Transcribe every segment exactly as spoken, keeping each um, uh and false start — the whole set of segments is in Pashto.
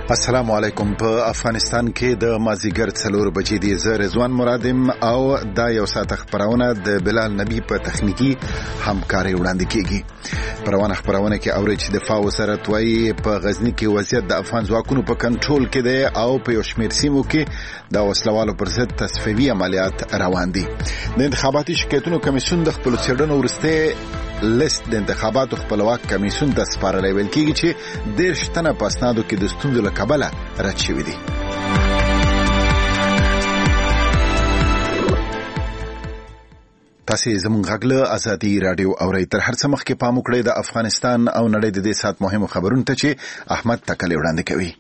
السلام علیکم. په افغانستان کې د مازیګر څلور بجې دی. زه رضوان مرادم او دا یو ساعت خبرونه د بلال نبی په تخنیکی همکاري وړاندې کیږي. پروانه خبرونه کې اوري چې د فاو سره توي په غزنی کې وضعیت د افغان ځواکونو په کنټرول کې دی او په یو شمېر سیمو کې د وسلوالو پر ضد تصفیوي عملیات روان دي. د انتخاباتي شکایتونو کمیسیون د خپل څېړنو ورسته لیست د انتخاباتو خپلواک کمیسیون ته سپارلی ویل کېږي چې دېرش تنه په اسنادو کې د ستونزو له کبله رد شوي دي. تاسې زموږ غږ له ازادي راډیو اورئ. تر هر څه مخکې پام وکړئ د افغانستان او نړۍ د دې ساعت مهمو خبرونو ته چې احمد تکلی وړاندې کوي.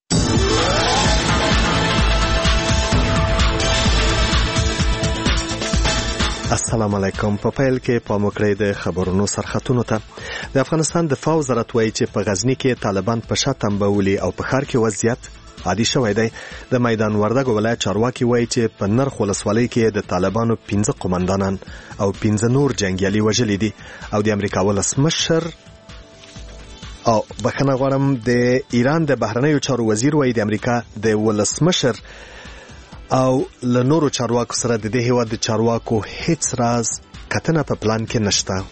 السلام علیکم. په پیل کې پام وکړئ د خبرونو سرخطونو ته. د افغانستان دفاع وزارت وایي چې په غزنی کې طالبان په شا تنبولي او په ښار کې وضعیت عادي شوی دی. د میدان وردګو ولایت چارواکي وایي چې په نرخ ولسوالۍ کې د طالبانو پنځه قومندانان او پنځه نور جنگیالي وژلي دي او د امریکا ولسمشر او بخښنه غواړم د ایران د بهرنیو چارو وزیر وایي د امریکا د ولسمشر او له نورو چارواکو سره د دې هیواد د چارواکو هیڅ راز کتنه په پلان کې نشته.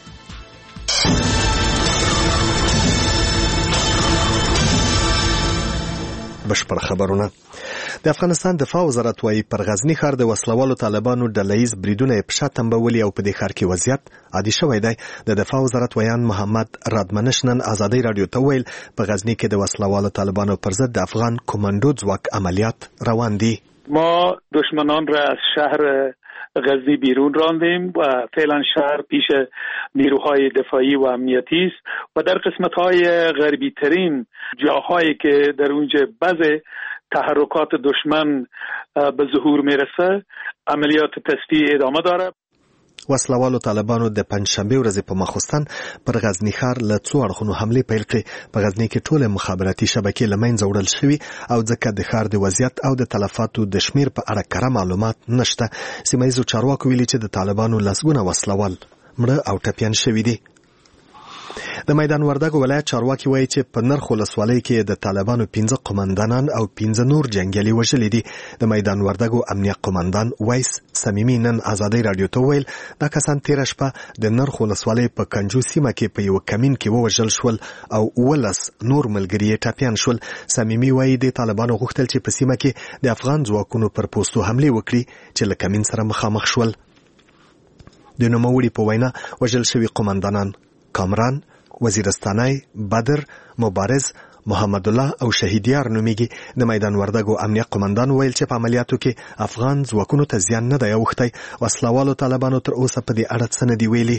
بشپړ خبرونه. د افغانستان دفاع وزارت وايي پر غزنی ښار د وسلوالو طالبانو ډلهیز بریدونه په شا تنبولي او په دې ښار کې وضعیت عادي شوی دی. د دفاع وزارت ویان محمد رادمنش نن ازادي رادیو ته ویل په غزنی کې د وسلوالو طالبانو پر ضد د افغان کمانډو ځواک عملیات روان دي. ما دشمنان را از شهر غزنی بیرون راندیم و فعلا شهر پیش نیروهای دفاعی و امنیتی است و در قسمت‌های غربی ترین جاهایی که در اونجا بعض تحرکات دشمن به ظهور میرسه عملیات تصفیه ادامه داره. وسلوالو طالبانو د پنځشنبه ورځې په ماخوستن پر غزنی ښار له څو اړخونو حمله پیل کړې. په غزنی کې ټول مخابراتي شبکې له منځه وړل شوي او ځکه د ښار د وضعیت او د تلفاتو د شمیر په اړه کره معلومات نشته. سیمه ییزو چارواکو ویلي چې د طالبانو لسګونه وسلوال مړه او ټپیان شوي دي. د میدان وردګو ولایت چارواکي وایي چې په نرخ ولسوالۍ کې د طالبانو پنځه قومندانان او پنځه نور جنگیالي وژلي دي. د میدان وردګو امنیه قومندان وایس صمیمي نن ازادي رادیو ته ویل دا کسان تیره شپه د نرخ ولسوالۍ په کنجو سیمه کې په یو کمین کې ووژل شول او ولس نور ملګري یې ټپیان شول. صمیمي وایي د طالبانو غوښتل چې په سیمه کې د افغان ځواکونو پر پوستو حمله وکړي چې له کمین سره مخامخ شول. د نوموړي په وینا وژل شوي قومندانان کامران، وزیرستانای، بدر، مبارز، محمد الله او شهیدیار نومیږي. د میدان وردګو امنیه قومندان ویل چې په عملیاتو کې افغان ځواکونو ته زیان نه دی اوښتی. وسلوالو طالبانو تر اوسه په دې اړه څه نه دي ویلي.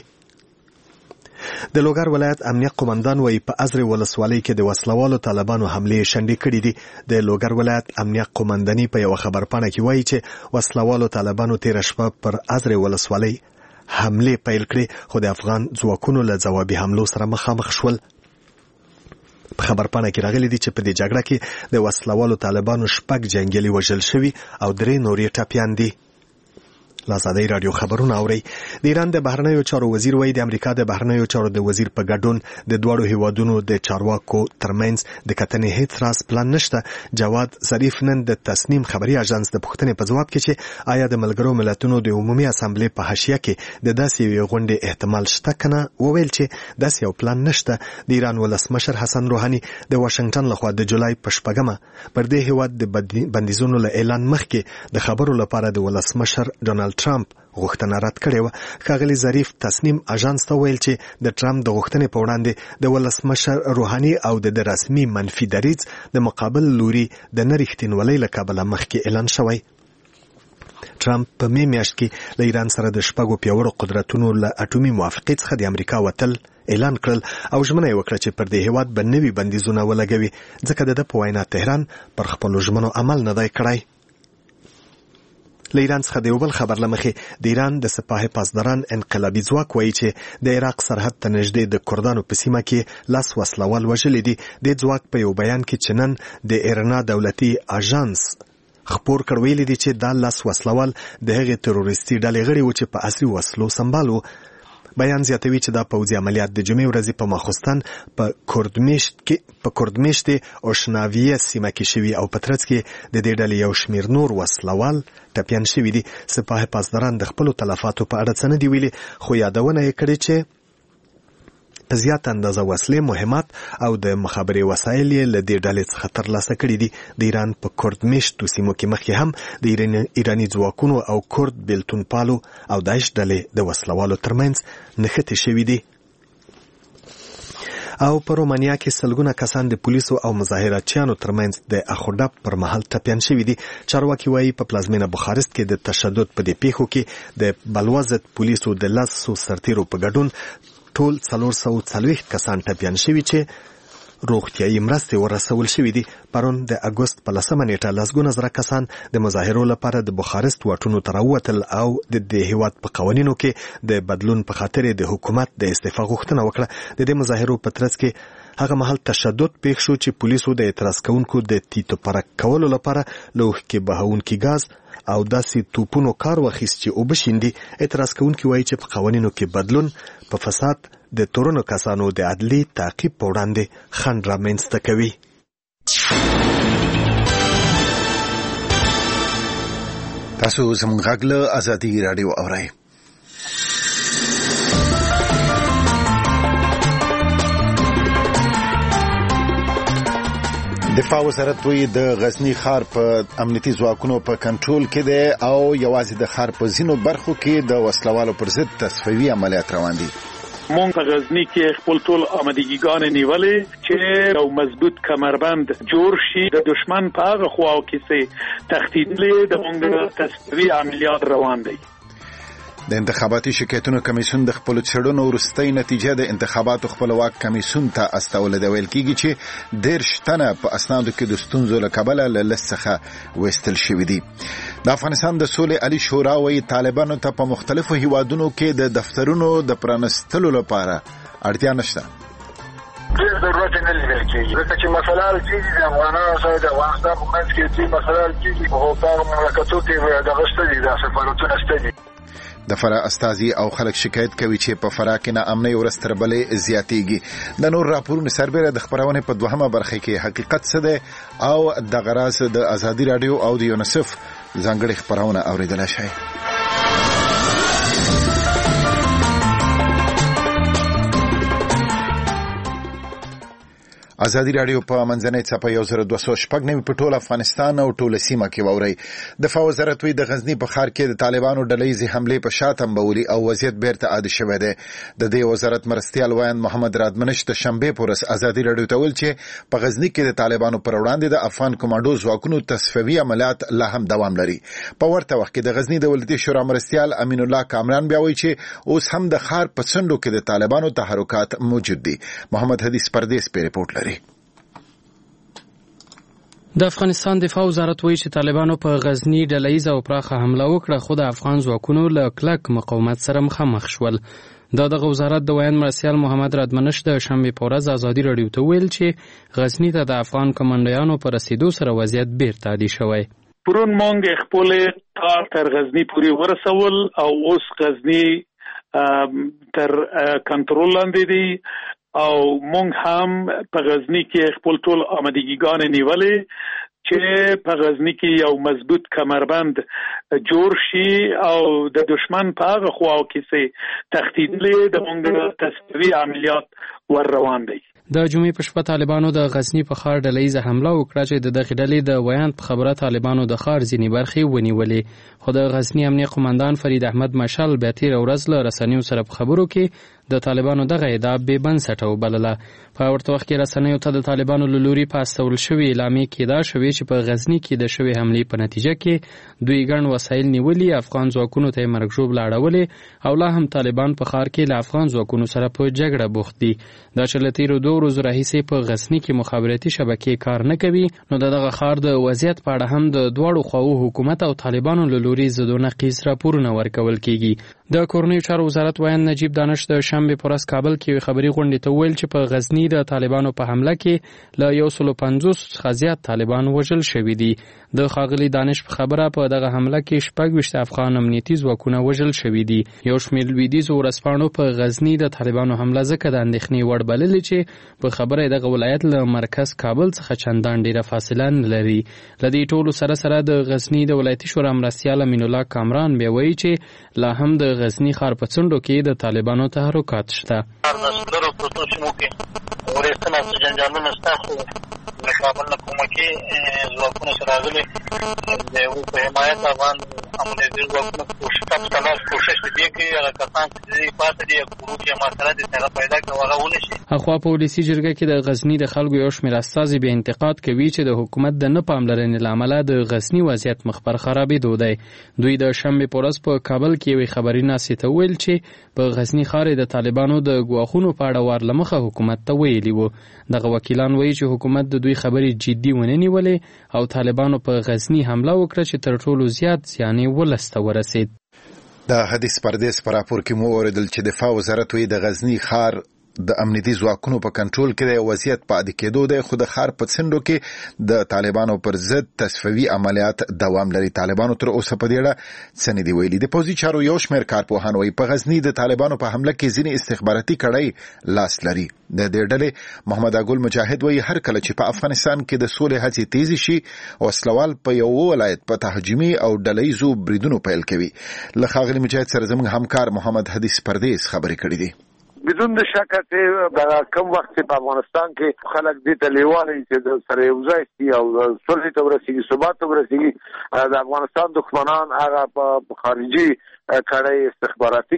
د لوګر ولایت امنیه قومندان وایي په ازرې ولسوالۍ کې د وسلوالو طالبانو حملې شنډې کړي دي. د لوګر ولایت امنیه قومنداني په یو خبرپاڼه کې وایي چې وسلوالو طالبانو تیره شپه پر ازرې ولسوالۍ حمله پیل کړې خو د افغان ځواکونو له ځوابي حملو سره مخامخ شول. په خبرپاڼه کې راغلي دي چې په دې جګړه کې د وسلوالو طالبانو شپږ جنګیالي وژل شوي او درې نور یې ټپیان دي. ازادي رادیو خبرونه اوري. د ایران د بهرنیو چارو وزیر وایي د امریکا د بهرنیو چارو د وزیر په ګډون د دواړو هیوادونو د چارواکو ترمنځ د کتنې هیڅ راز پلان نشته. جواد ظریف نن د تصنیم خبري اژانس د پوښتنې په ځواب کې چې آیا د ملګرو ملتونو د عمومي اسامبلې په حاشیه کې د داسې یوې غونډې احتمال شته کنه وویل چې داسې یو پلان نشته. د ایران ولسمشر حسن روحاني د واشنگټن لخوا د جولای په شپږمه پر دې هیواد د بندیزونو له اعلان مخکې د خبرو لپاره د ولسمشر ډونالد ټرمپ غوښتنه رد کړې وه. ښاغلي ظریف تصنیم اژانس ته ویل چې د ټرمپ د غوښتنې په وړاندې د ولسمشر روحاني او د رسمي منفي دریځ د مقابل لوري د نه رښتینولۍ له کبله مخکې اعلان شوی. ټرمپ په مې میاشت کې له ایران سره د شپږو پیاوړو قدرتونو له اټومي موافقې څخه د امریکا وتل اعلان کړل او ژمنه یې وکړه چې پر دې هیواد به نوي بندیزونه ولګوي ځکه د ده په وینا تهران پر خپلو ژمنو عمل نه دی کړی. له ایران څخه د یو بل خبر له مخې د ایران د سپاه پاسداران انقلابي ځواک وایي چې د عراق سرحد ته نږدې د کردانو په سیمه کې لس وسلوال وژلي دي. د ځواک په یو بیان کې چې نن د ایرنا دولتي اژانس خبر کړ ویلي دي چې دا لس وسلوال د هغې تروریستي ډلې غړي و چې په اصلي وسلو سمبال و. بیان زیاتوي چې دا پوځي عملیات د جمعې ورځې په ماخوستن په کوردمشت کې په کوردمشت اوشناویه سیمه کې شوي او په ترڅ کې د دې ډلې یو شمېر نور وسلوال ټپیان شوي دي. سپاه پاسداران د خپلو تلفاتو په اړه څه نه دي ویلي، خو یادونه یې کړې چې په زیات اندازه وسلې، مهمات او د مخابرې وسایل یې له دې ډلې څخه ترلاسه کړي دي. د ایران په کوردمشتو سیمو کې مخکې هم د ایراني ځواکونو او کورد بیلتون پالو او داعش ډلې د وسلوالو ترمنځ نښتې شوي دي. او په رومانیا کې سلګونه کسان د پولیسو او مظاهراتچیانو ترمنځ د اخوډب پر مهال ټپیان شوي دي. چارواکي وایي په پلازمینه بخارست کې د تشدد په دې پیښو کې د بلوزت پولیسو د لسو سرتیرو په ګډون ټول څلور سوه څلوېښت کسان ټپیان شوي چې روغتیایي مرستې ورسول شوي دي. پرون د اګوست په لسمه نیټه لسګونه زره کسان د مظاهرو لپاره د بخارست واټونو ته راووتل او د دې هیواد په قوانینو کې د بدلون په خاطر د حکومت د استعفا غوښتنه وکړه. د دې مظاهرو په ترڅ کې هغه مهال تشدد پیښ شو چې پولیسو د اعتراض کوونکو د تیتو پرک کولو لپاره له اوښکې بهونکي ګاز او داسې توپونو کار واخیست چې اوبه شیندي. اعتراض کوونکي وایي چې په قوانینو کې بدلون په فساد د تورنو کسانو د عدلي تعقیب په وړاندې خنډ رامنځته کوي. تاسو زموږ غږ له ازادي راډیو اورئ. دفاع وزارت وی د غزنی ښار په امنیتي ځواکونو په کنټرول کې دی او یوازې د ښار په ځینو برخو کې د وسلوالو پر ضد تصفیوي عملیات روان دي. مونږ په غزنی کې خپل ټول آمادګیګان نیولې چې یو مضبوط کمربند جوړ شي. د دشمن په هغه خواو کې سي تخطیطلې د مونږ تصفیوي عملیات روان دي. د انتخاباتي شکایتونو کمیسیون د خپل څېړنو وروستۍ نتیجه د انتخاباتو خپلواک کمیسیون ته استولې ده. ویل کېږي چې دېرش تنه په اسنادو کې د ستونزو له کبله له لست څخه ویستل شوي دي. د افغانستان د سولې عالي شورا وایي طالبانو ته په مختلفو هیوادونو کې د دفترونو د پرانستلو لپاره اړتیا نشته. ډېر ضرورت نه لیدل کېږي ځکه چې مسله حل کېږي د افغانانو سره د افغانستان په منځ کې چې مسله حل کېږي خو په هغه مملکتو کې دغه شته دي، دا سفارتونه شته دي. د فراه استازي او خلک شکایت کوي چې په فراه کې ناامنۍ ورځ تر بلې زیاتېږي. د نور راپورونو سربېره د خپرونې په دوهمه برخه کې حقیقت څه دی او دغه راز د ازادي راډیو او د یونیسف ځانګړې خپرونه اورېدلی شئ. ازادي راډیو په منځنۍ څپه یو زر دوه سوه شپږ نوي په ټول افغانستان او ټوله سیمه کې واورئ. دفاع وزارت وایي د غزني په ښار کې د طالبانو ډلهیزې حملې په شا تنبولي او وضعیت بیرته عادي شوی دی. د دې وزارت مرستیال وایند محمد رادمنش د شنبې په ورځ ازادي راډیو ته ویل چې په غزني کې د طالبانو پر وړاندې د افغان کمانډو ځواکونو تصفیوي عملیات لا هم دوام لري. په ورته وخت کې د غزني د ولایتي شورا مرستیال امین الله کامران بیا وایي چې اوس هم د ښار په څنډو کې د طالبانو تحرکات موجود دي. محمد حدیث پردیس په ریپورت لري. د افغانستان دفاع وزارت وایي چې طالبانو په غزنی ډلهیزه او پراخه حمله وکړه، خو د افغان ځواکونو له کلک مقاومت سره مخامخ شول. دا دغه وزارت د ویان مرستیال محمد رادمنش د شنبې په ورځ ازادي راډیو ته ویل چې غزنی ته د افغان کمانډویانو په رسیدو سره وضعیت بیرته عادي شوی. پرون مونږ خپل کار تر غزنی پورې ورسول او اوس غزنی تر کنټرول لاندې دی او مونږ هم په غزنی کې خپل ټول آمادګیګان نیولې چې په غزنی کې یو مضبوط کمربند جوړ شي او د دشمن په هغه خواو کې سي تخطیطلې د مونږ تصفیوي عملیات ور روان دي. د جمعې په شپه طالبانو د غزنی په ښار ډلهیزه حمله وکړه چې د دغې ډلې د ویان په خبره طالبانو د ښار ځینې برخې ونیولې، خو د غزنی امنیه قماندان فرید احمد مشال بیا تېره ورځ له رسنیو سره په خبرو کې د طالبانو دغه ادعا بې بنسټه وبلله. په ورته وخت کې رسنیو ته د طالبانو له لوري په استول شوې اعلامیې کې ادعا شوې چې په غزنی کې د شوې حملې په نتیجه کې دوی ګڼ وسایل نیولي، افغان ځواکونو ته یې مرګ ژوبله اړولې او لا هم طالبان په ښار کې له افغان ځواکونو سره په جګړه بوخت دي. دا چې له تېرو دوو ورځو راهیسې په غزنی کې مخابراتي شبکې کار نه کوي، نو د دغه ښار د وضعیت په اړه هم د دواړو خواوو حکومت او طالبانو له لوري ضد و نقیض راپورونه ورکول کېږي. د کورنیو چارو وزارت ویان نجیب دانش د شنبه په ورځ کابل کې خبري غونډې ته ویل چې په غزنی د طالبانو په حمله کې له یو سل پنځوس څخه زیات طالبان وژل شوي دي. د ښاغلي دانش په خبره په دغه حمله کې شپږ ویشت افغان امنیتي ځواکونه وژل شوي دي. یو شمېر لویدیځو ورځپاڼو په غزنی د طالبانو حمله ځکه د اندېښنې وړ بللې چې په خبره دغه ولایت له مرکز کابل څخه چندان ډیره فاصله نه لري. له دې ټولو سره سره د غزنی د ولایتي شورا مرستیال امین الله کامران بیا وایي چې لا هم د غزنی ښار په څنډو کې د طالبانو تحرکات شته. ورېستنه څه جنجالونه شته، خو د کابل نه کومکي ځواکونه چې راغلي د هغوی په حمایت افغان امنیتي ځواکونه کوشش تلاش کوشش دې کوي هغه کسان چې پاتې دي ګروپ یا مسله دي هغه پیدا کړي هغه ونشي. اخوا په ولسي جرګه کې د غزنی د خلکو یو شمېر استازي بیا انتقاد کوي چې د حکومت د نه پاملرنې له امله د غزنی وضعیت مخ پر خرابېدو دی. دوی د شنبې په ورځ په کابل کې یوې خبري ناستې ته ویل چې په غزنی ښار د طالبانو د ګواښونو په اړه ور له مخه حکومت ته ویلي وو. دغه وکیلان وایي چې حکومت د دوی خبرې جدي ونه نیولې او طالبانو په غزنی حمله وکړه چې تر ټولو زیات زیان یې ولس ته ورسېد. د حدیث پردیس په راپور کې مو اوریدل چې دفاع وزارت وایي د غزنی ښار د امنیتي ځواکونو په کنټرول کې د وضعیت پاتې کېدو دی، خو د ښار په څنډو کې د طالبانو پر ضد تصفوي عملیات دوام لري. طالبانو تر اوسه په دې اړه څه نه دي ویلي. د پوځي چارو یو شمېر کارپوهان وایي په غزنی د طالبانو په حمله کې ځینې استخباراتي کړۍ لاس لري. د دې ډلې محمد اګل مجاهد وایي هر کله چې په افغانستان کې د سولې هڅې تیزې شي وسلوال په یو ولایت په تهاجمي او ډلهییزو بریدونو پیل کوي. له ښاغلي مجاهد سره زموږ همکار محمد حدیث پردیس خبرې کړې دي. بدون د شک چې دا کم وخت په افغانستان کې خلک دې ته لیوالي چې د سره یو ځای شي او صلح ته ورسیږي، ثبات ته ورسیږي. د افغانستان دښمنان هغه په خارجي کړۍ استخباراتي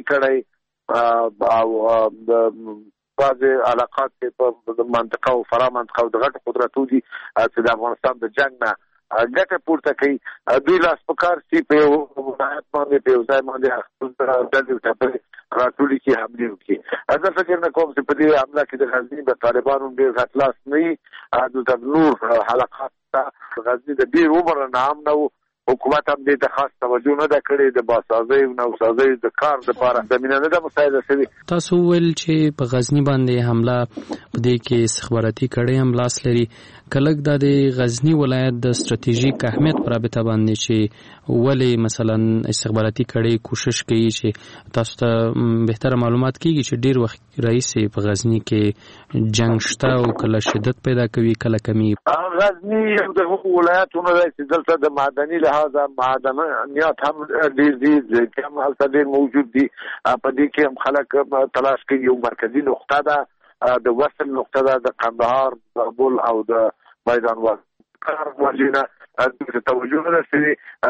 کړۍ او د بعض علاقات په منطقه او فرا منطقه او د غټ قدرتو دي چې د افغانستان د جنگ نه ګټه پورته کوي. دوی لاس په کار سي په یو ولایت باندې په یو ځای باندې خپل ډلې ټاپلې راټولي کې حملې وکړي. زه فکر نه کوم چې په دې حمله کې د غزني د طالبانو ډېر غټ لاس نه وي. دلته نور حلقات ته غزني د ډېر عمر نه هم نه و. حکومت هم دې ته خاص توجه نه ده کړې. د باسازۍ او نوسازۍ د کار لپاره زمینه نه ده مساعده شوې. تاسو ویل چې په غزني باندې حمله په دې کې استخباراتي کړۍ هم لاس لري. کلک د غزنی ولایت د ستراتیژیک اهمیت پر رابطه باندې چې ولې مثلا استخباراتي کړي کوشش کوي چې تاسو ته بهتره معلومات کیږي چې ډیر وخت رئیس په غزنی کې جنگ شته او کله شدت پیدا کوي کله کمی. غزنی یو د ولایتونو دی چې دلته د معدني لحاظه معدنیات هم ډیر دي چې هم هلته ډیر موجود دي. په دې کې هم خلک تلاش کوي. یو مرکزی نقطه ده د وصل نقطه ده د قندهار زابل او د میدان وکړ وجنه د توجه نه سي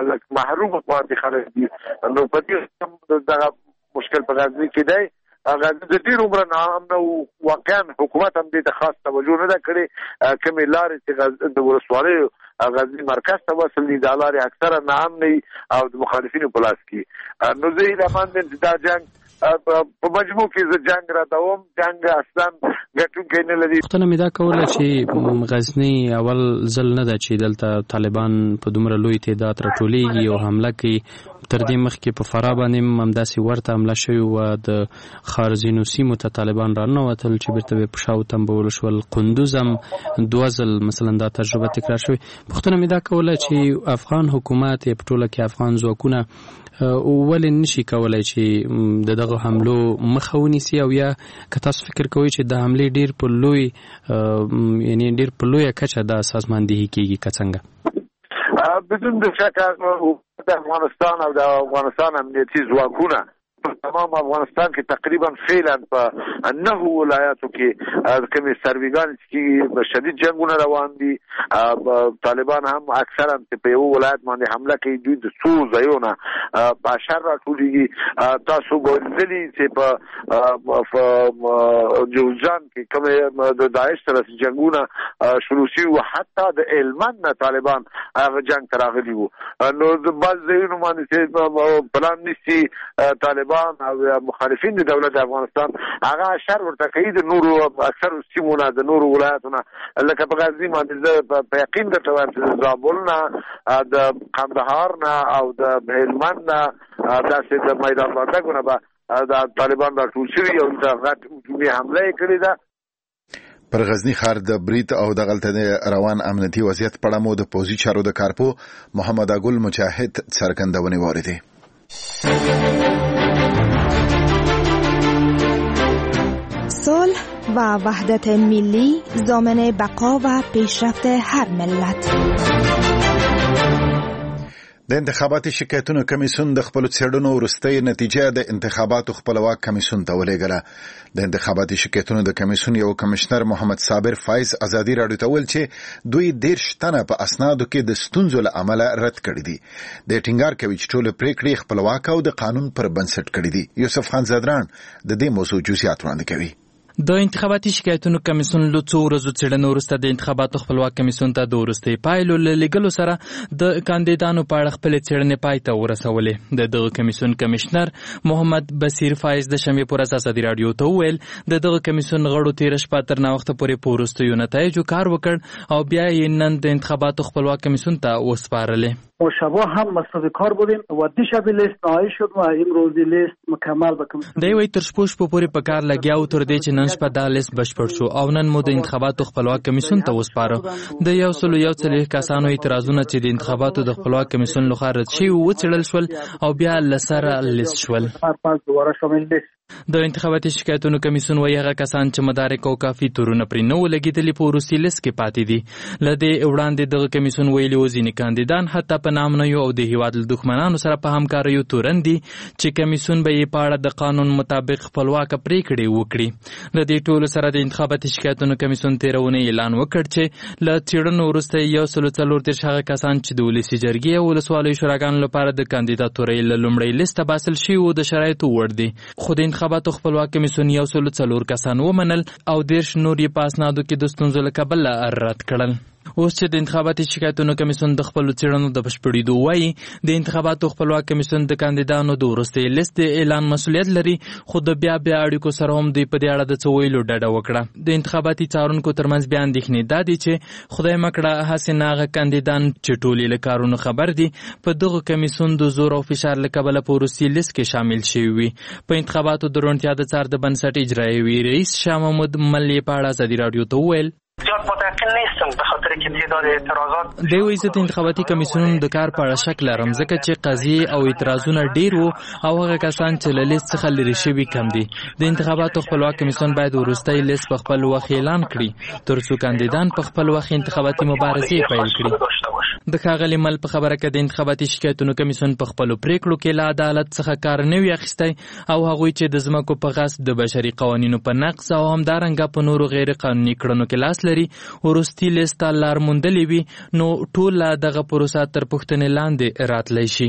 محروم پاتې خلک دي. نو په دې دغه مشکل په غزنی کې دی. هغه د ډیر عمر نه هم نو واقعا حکومت هم دې ته خاص توجه نه کړې. کومې لارې چې د ولسوالۍ غزنی مرکز ته وصل دي دا لارې اکثره نه هم نه او د مخالفینو په لاس کې. نو زه یې مان دې دا جنگ په مجموع کې ز جنگ را دوم جنگ اصلا ګټونکی نه لري. پښتنه مې دا کوله چې غزنی اول ځل نه ده چې دلته طالبان په دومره لوی تعداد راټولېږي او حمله کوي. تر دې مخکې په فراه باندې همداسې ورته حمله شوې وه. د ښار ځینو سیمو ته طالبان راننوتل چې بیرته به په شاو تنبول شول. قندوز هم دوه ځل مثلا دا تجربه تکرار شوې. پښتنه مې دا کوله چې افغان حکومت په ټوله کې افغان ځواکونه ولې نشي کولای چې د دغه حملو مخه ونیسي او یا که تاسو فکر کوئ چې د حملې ډیر په لوی یعنی ډیر په لویه کچه د سازماندهي کیږي که څنګه؟ بدون د شک د افغانستان او د افغانستان امنیتي ځواکونه تمام افغانستان کې تقریبا فعلا په نه ولایاتو کې کومې سرویګان چې شدید جنگونه روان دي. طالبان هم اکثرا په یو ولایت باندې حمله کوي. دوی د څو ځایونو په اشر راټولېږي. تاسو ګورئ چې په جوزجان کې کومې د داعش سره جنگونه شروع شي او حتی د هلمند نه طالبان هغه جنگ ته راغلي وو. نو د بعض ځایونو باندې پلان نیسي طالبان طالبان او مخالفین د دولت افغانستان هغه شر ورته کوي د نورو اکثر سیمونه د نورو ولایتونو لکه په غزنی باندې په یقین درته وایم چې زابل نه د قندهار نه او د هلمند نه داسې د میدان وردګونه به د طالبان را ټول شوي او د غټ هجومي حمله یې کړې ده. پر غزنی ښار د برید او د غلطه روان امنیتي وضعیت په اړه مو د پوځي چارو د کارپو محمد اګل مجاهد څرګندونې واردې. صلح و وحدت ملی ضامن بقا و پیشرفت هر ملت. د انتخاباتي شکایتونو کمیسیون د خپل څېړنو وروستۍ نتیجه د انتخاباتو خپلواک کمیسیون ته ولېږله. د انتخاباتي شکایتونو د کمیسیون یو کمشنر محمد صابر فایز ازادي راډیو ته ویل چې دوی دېرش تنه په اسنادو کې د ستونزو له امله رد کړي دي. د ټینګار کوي چې ټول پریکړې خپلواک او د قانون پر بنسټ کړي دي. یوسف خان زادران د دې موضوع جزئیات وړاندې کوي. د انتخاباتي شکایتونو کمیسیون له څو ورځو څېړنې وروسته د انتخاباتو خپلواک کمیسیون ته د وروستۍ پایلو له لېږلو سره د کاندیدانو په اړه خپلې څېړنې پای ته ورسولې. د دغه کمیسیون کمشنر محمد بصیر فایز د شنبې په ورځ ازادي راډیو ته وویل د دغه کمیسیون غړو تېره شپه تر ناوخته پورې په وروستیو نتایجو کار وکړ او بیا یې نن د انتخاباتو خپلواک کمیسیون ته وسپارلې. ما شبا هم مصرف کار بودیم و دیشب لیست نهایی شد و امروز لیست مکمل به کمیسیون دی وی تر شپو شپو پورې په کار لګیا او تر دې چې نن شپه دا لیست بشپړ شو او نن مو د انتخاباتو خپلواک کمیسیون ته وسپاره. د یو سلو یو څلوېښت کسانو اعتراضونه چې د انتخاباتو د خپلواک کمیسیون لخوا رد شوي وڅېړل شول او بیا له سره لیست شول. د انتخاباتي شکایتونو کمیسیون وایي هغه کسان چې مدارک او کافي تورونه پرې نه ولګېدلي په وروستي لیست کې پاتې دي. له دې وړاندې دغه کمیسیون ویلي و ځینې کاندیدان حتی په نامنیو او د هیواد له دښمنانو سره په همکاریو تورن دي چې کمیسیون به یې په اړه د قانون مطابق خپلواکه پریکړې وکړي. له دې ټولو سره د انتخاباتي شکایتونو کمیسیون تېره اونۍ اعلان وکړ چې له څېړنو وروسته یو سلو څلور دېرش هغه کسان چې د ولسي جرګې او ولسوالیو شوراګانو لپاره د کاندیداتورۍ له لومړۍ لیسته باسل شوي وو د شرایطو وړ دي. خو د انتخاباتو خپلواک کمیسیون یو سلو څلور کسان ومنل او دېرش نور یې په اسنادو کې د ستونزو له کبله رد کړل. اوس چې د انتخاباتي شکایتونو کمیسیون د خپلو څېړنو د بشپړېدو وایي د انتخاباتو خپلواک کمیسیون د کاندیدانو د وروستۍ لیست د اعلان مسؤلیت لري خو د بیا بیا اړیکو سره هم دوی په دې اړه د څه ویلو ډډه وکړه. د انتخاباتي څارونکو ترمنځ بیا اندېښنې دا دي چې خدای مکړه هسې نه هغه کاندیدان چې ټول یې له کارونو خبر دي په دغه کمیسیون د زور او فشار له کبله په وروستي لیست کې شامل شوي وي. په انتخاباتو د روڼتیا د څار د بنسټ اجرایوي رئیس شاه محمود ملي په اړه ازادي راډیو ته وویل دی وایي زه د انتخاباتي کمیسیونونو د کار په اړه شک لرم ځکه چې قضیې او اعتراضونه ډېر وو او هغه کسان چې له لیست څخه لرې شوي کم دي. د انتخاباتو خپلواک کمیسیون باید وروستی لیست په خپل وخت اعلان کړي تر څو کاندیدان په خپل وخت انتخاباتي مبارزې پیل کړي. د ښاغلي مل په خبره کې د انتخاباتي شکایتونو کمیسیون په خپلو پریکړو کې له عدالت څخه کار نه وي اخیستی او هغوی چې د ځمکو په غصب د بشري قوانینو په نقض او همدارنګه په نورو غیر قانوني کړنو کې لاس لري وروستي لیست ته لار موندلې وي نو ټوله دغه پروسه تر پوښتنې لاندې راتلی شي.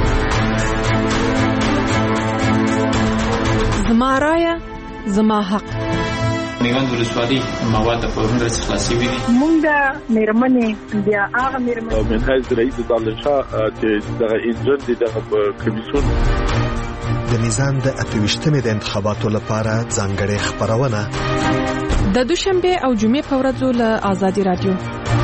زما رایه زما حق. میوند ولسوالي مواد په ورنډه څخه خلاصي وي. مونږ د میرمنې بیا هغه میرمنې منهج رئیس دالشاه چې دغه انجن دي دغه کمیسیون د میزان د اتویشتمې د انتخاباتو لپاره ځانګړې خپرونه د دوشنبه او جمعې په ورځو له آزادي رادیو.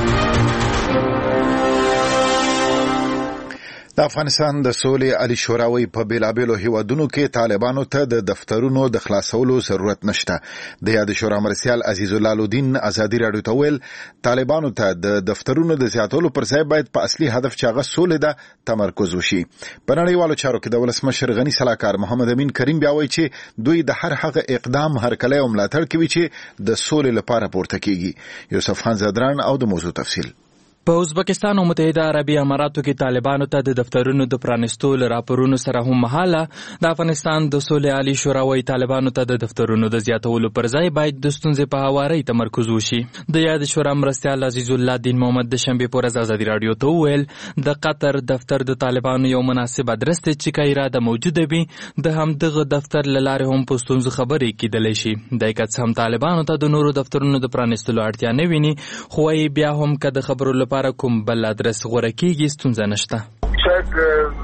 د افغانستان د سولې عالی شوراوي په بیلابېلو هیوادونو کې طالبانو ته د دفترونو د خلاصولو ضرورت نشته. د یاد شورا مرسیال عزیز الله لودین ازادي راډیو ته ویل طالبانو ته د دفترونو د زیاتولو پر ځای باید په اصلي هدف چې هغه سولې ده تمرکز وشي. په نړیوالو چارو کې د ولسمشر غني سلاکار محمد امین کریم بیا وایي چې دوی د هر هغه اقدام هرکلی او ملاتړ کوي چې د سولې لپاره پورته کیږي. یوسف خان زادران او د موضوع تفصیل. په ازبکستان او متحده عربي اماراتو کې طالبانو ته د دفترونو د پرانستو له راپورونو سره هم مهاله د افغانستان د سولې عالی شورا وايي طالبانو ته د دفترونو د زیاتولو پر ځای باید د ستونزې په هواري تمرکز وشي. د یاد شورا مرستیال عزیز الله دین محمد د شنبې په ورځ ازادي راډیو ته وویل د قطر دفتر د طالبانو یو مناسب ادرس دی چې که اراده موجوده وي د همدغه دفتر له لارې هم په ستونزو خبرې کیدلی شي. دی که څه هم طالبانو ته د نورو دفترونو د پرانستلو اړتیا نه ویني خو وايي بیا هم که د خبرو لپاره کوم بل ادرس غوره کیږي ستونزه نشته. شاید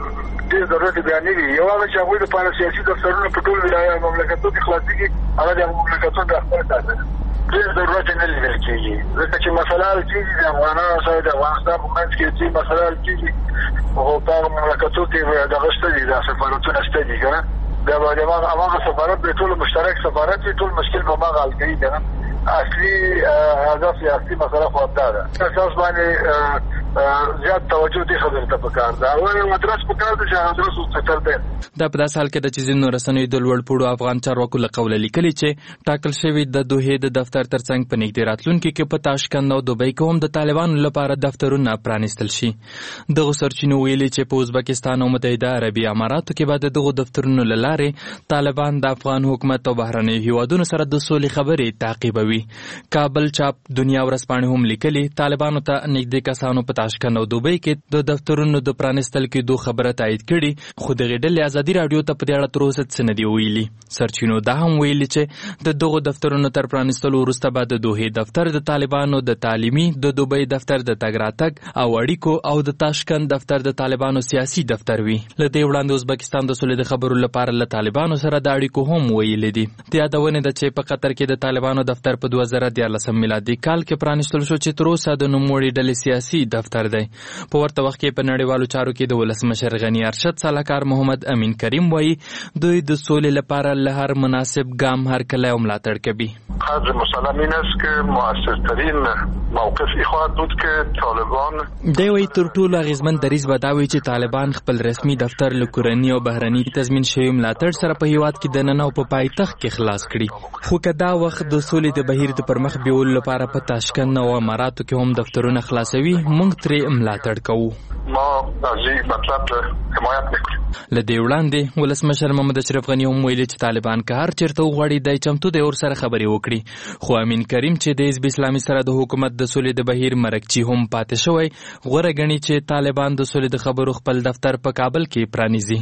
ډېر ضرورت بیان نه وي. یو هغه چې هغوی لپاره سیاسي دفترونه په ټول مملکتونو کې خلاصېږي هغه د مملکتونو د خپل ساتنه ډېر ضرورت نه لیدل کېږي، ځکه چې مسله حل کېږي د افغانانو سره د افغانستان په منځ کې چې مسله حل کېږي خو په هغه مملکتونو کې دغه شته دي، دا سفارتونه شته دي که نه، د هماغه سفارت به ټول مشترک سفارت وي، ټول مشکل به هماغه حل کوي که نه. اصلي هدف یا اصلي مسله خو همدا ده. اساس باندې زیات توجه دې خبرې ته پکار ده. او ادرس پکار ده چې ادرس وساتل دی. دا په داسې حال کې د چې ځینو رسنیو د لوړ پوړو افغان چارواکو له قوله لیکلي چې ټاکل شوي د دوحې د دفتر ترڅنګ په نږدې راتلونکي کې په تاشکند او دوبۍ کې هم د طالبانو لپاره دفترونه پرانیستل شي. دغو سرچینو ویلي چې په ازبکستان او متحده عربي اماراتو کې به د دغو دفترونو له لارې طالبان د افغان حکومت او بهرنیو هیوادونو سره د سولې خبرې تعقیبوي. کابل چاپ دنیا ورځپاڼې هم لیکلي طالبانو ته نږدې کسانو په تاشکند او دوبۍ کې د دفترونو د پرانیستل کېدو خبره تایید کړي، خو دغې ډلې ازادي راډیو ته په دې اړه تر اوسه څه نه دي ویلي. سرچینو دا هم ویلي چې د دغو دفترونو تر پرانیستلو وروسته به د دوحې دفتر د طالبانو د تعلیمي، د دوبۍ دفتر د تګ راتګ او اړیکو او د تاشکند دفتر د طالبانو سیاسي دفتر وي. له دې وړاندې ازبکستان د سولې د خبرو لپاره له طالبانو سره د اړیکو هم ویلي دي. د یادونې ده چې په قطر کې د طالبانو دفتر په دوه زره دیارلسم میلادي کال کې پرانیستل شو چې تر اوسه د نوموړې ډلې سیاسي دفتر دی. په ورته وخت کې په نړیوالو چارو کې د ولسمشر غني ارشد سلاکار محمد امین کریم وایي دوی د سولې لپاره له هر مناسب ګام هرکلی او ملاتړ کوي. قدر مسلم این است که مؤثرترین موقف خواهد بود که طالبان دی وایي تر ټولو اغیزمن دریځ به دا وي چې طالبان خپل رسمي دفتر له کورني او بهرني تضمین شوي ملاتړ سره په هیواد کې دننه او په پایتخت کې خلاص کړي. خو که دا وخت د سولې د بهیر د پرمخ بیولو لپاره په تاشکند او اماراتو کې هم دفترونه خلاصوي، موږ ترې ملاتړ کوو. ما از این مطلب حمایت میکنیم. له دې وړاندې ولسمشر محمد اشرف غني هم ویلي چې طالبان که هر چیرته وغواړي دی چمتو دی ورسره خبرې وکړي. خو امین کریم چې د حزب اسلامي سره د حکومت د سولې د بهیر مرکچي هم پاتې شوی، غوره ګڼي چې طالبان د سولې د خبرو خپل دفتر په کابل کې پرانیزي.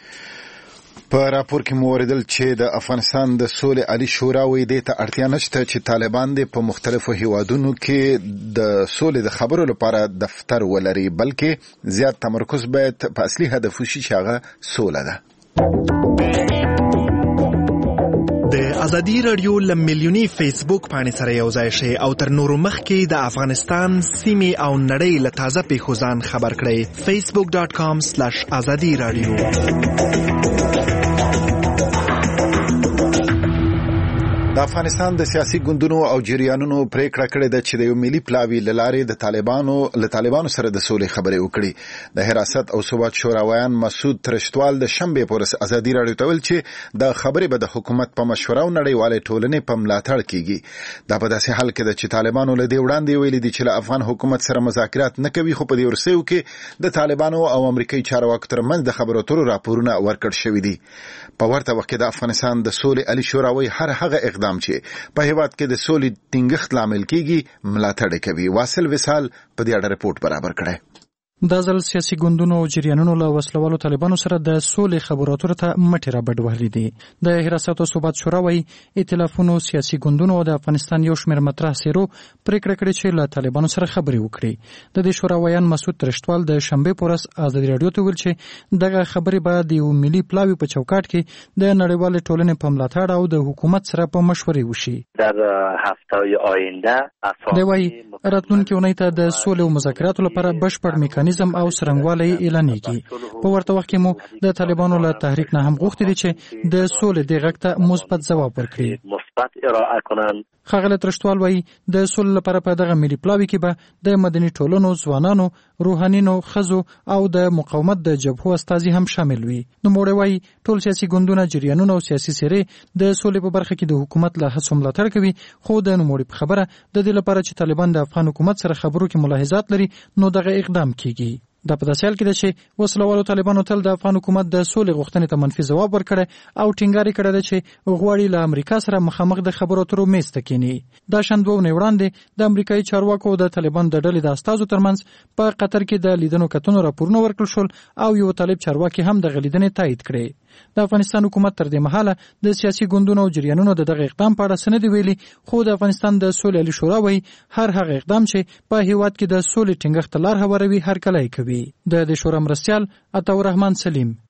په راپور کې مو اوریدل چې د افغانستان د سولې عالی شورا وایي دې ته اړتیا نشته چې طالبان دې په مختلفو هیوادونو کې د سولې د خبرو لپاره دفتر ولري، بلکې زیات تمرکز باید په اصلي هدف وشي چې هغه سوله ده. د ازادي رادیو له میلیوني فیسبوک باندې سره یو ځای شئ او تر نورو مخکې د افغانستان سیمې او نړۍ له تازه پیښو ځان خبر کړئ. فیسبوک ډاټ کام سلیش ازادي رادیو. د افغانستان د سیاسي ګوندونو او جریانونو پریکړه کړې ده چې د یو ملي پلاوي له لارې د طالبانو له طالبانو سره د سولې خبرې وکړي. د حراست او ثبات شوراویان مسعود ترشتوال د شنبې پر ورځ ازادي راډیو ته ویل چې د خبرې به د حکومت په مشوره او نړیوالې ټولنې په ملاتړ کیږي. دا په داسې حال کې ده چې طالبانو له دې وړاندې ویلي دي چې له افغان حکومت سره مذاکرات نه کوي، خو په دې ورسېو کې د طالبانو او امریکایي چارواکو ترمنځ د خبرو اترو راپورونه ورکړ شوي دي. په ورته وخت کې د افغانستان د سولې عالی شورا وایي هر هغه اقدام چې په هیواد کې د سولې ټینګښت لامل کیږي ملاتړ کوي. واصل وصال په دې اړه رپورټ برابر کړی. دا ځل سیاسي ګوندونو او جریانونو له وسلوالو طالبانو سره د سولې خبرو اترو ته مټې رابډ وهلې دي. د حراست او ثبات شورا وایي ائتلافونو سیاسي ګوندونو او د افغانستان یو شمېر مطرح څیرو پریکړه کړې چې له طالبانو سره خبرې وکړي. د دې شورا ویان مسعود ترشتوال د شنبې په ورځ ازادي راډیو ته ویل چې دغه خبرې به د یو ملي پلاوي په چوکاټ کې د نړیوالې ټولنې په ملاتړ او د حکومت سره په مشورې وشي. در هفته‌های آینده دی وایي راتلونکي اونۍ ته د سولې او مذاکراتو لپاره بشپړ میکانیزم او څرنګوالی اعلانېږي. په ورته وخت کې مو د طالبانو له تحریک نه هم غوښتي دي چې د سولې دې غږ ته مثبت ځواب ورکړي. مثبت ارائه کنند. ښاغلی ترشتوال وایي د سولې لپاره په دغه ملي پلاوي کې به د مدني ټولنو، ځوانانو، روحانینو، ښځو او د مقاومت د جبهو استازي هم شامل وي. نوموړی وایي ټول سیاسي ګوندونه، جریانونه او سیاسي څیرې د سولې په برخه کې د حکومت له هڅو ملاتړ کوي، خو د نوموړي په خبره د دې لپاره چې طالبان د افغان حکومت سره خبرو کې ملاحظات لري نو دغه اقدام کیږي. دا په داسې حال کې ده چې وسلوالو طالبانو تل د افغان حکومت د سولې غوښتنې ته منفي ځواب ورکړی او ټینګار یې کړی ده چې غواړي له امریکا سره مخامخ د خبرو اترو میز ته کیني. دا شان دوه اونۍ وړاندې د امریکایي چارواکو د طالبان د ډلې د استازو ترمنځ په قطر کې د لیدنو کتنو راپورونه ورکړل شول او یو طالب چارواکي هم دغه لیدنې تایید کړې. د افغانستان حکومت تر دې مهاله د سیاسي ګوندونو او جریانونو د دغه اقدام په اړه څه نه دي ویلي، خو د افغانستان د سولې عالی شورا وایي هر هغه اقدام چې په هیواد کې د سولې ټینګښت ته لار هواروي هرکلی کوي. د دې شورا مرستیال عطاالرحمن سلیم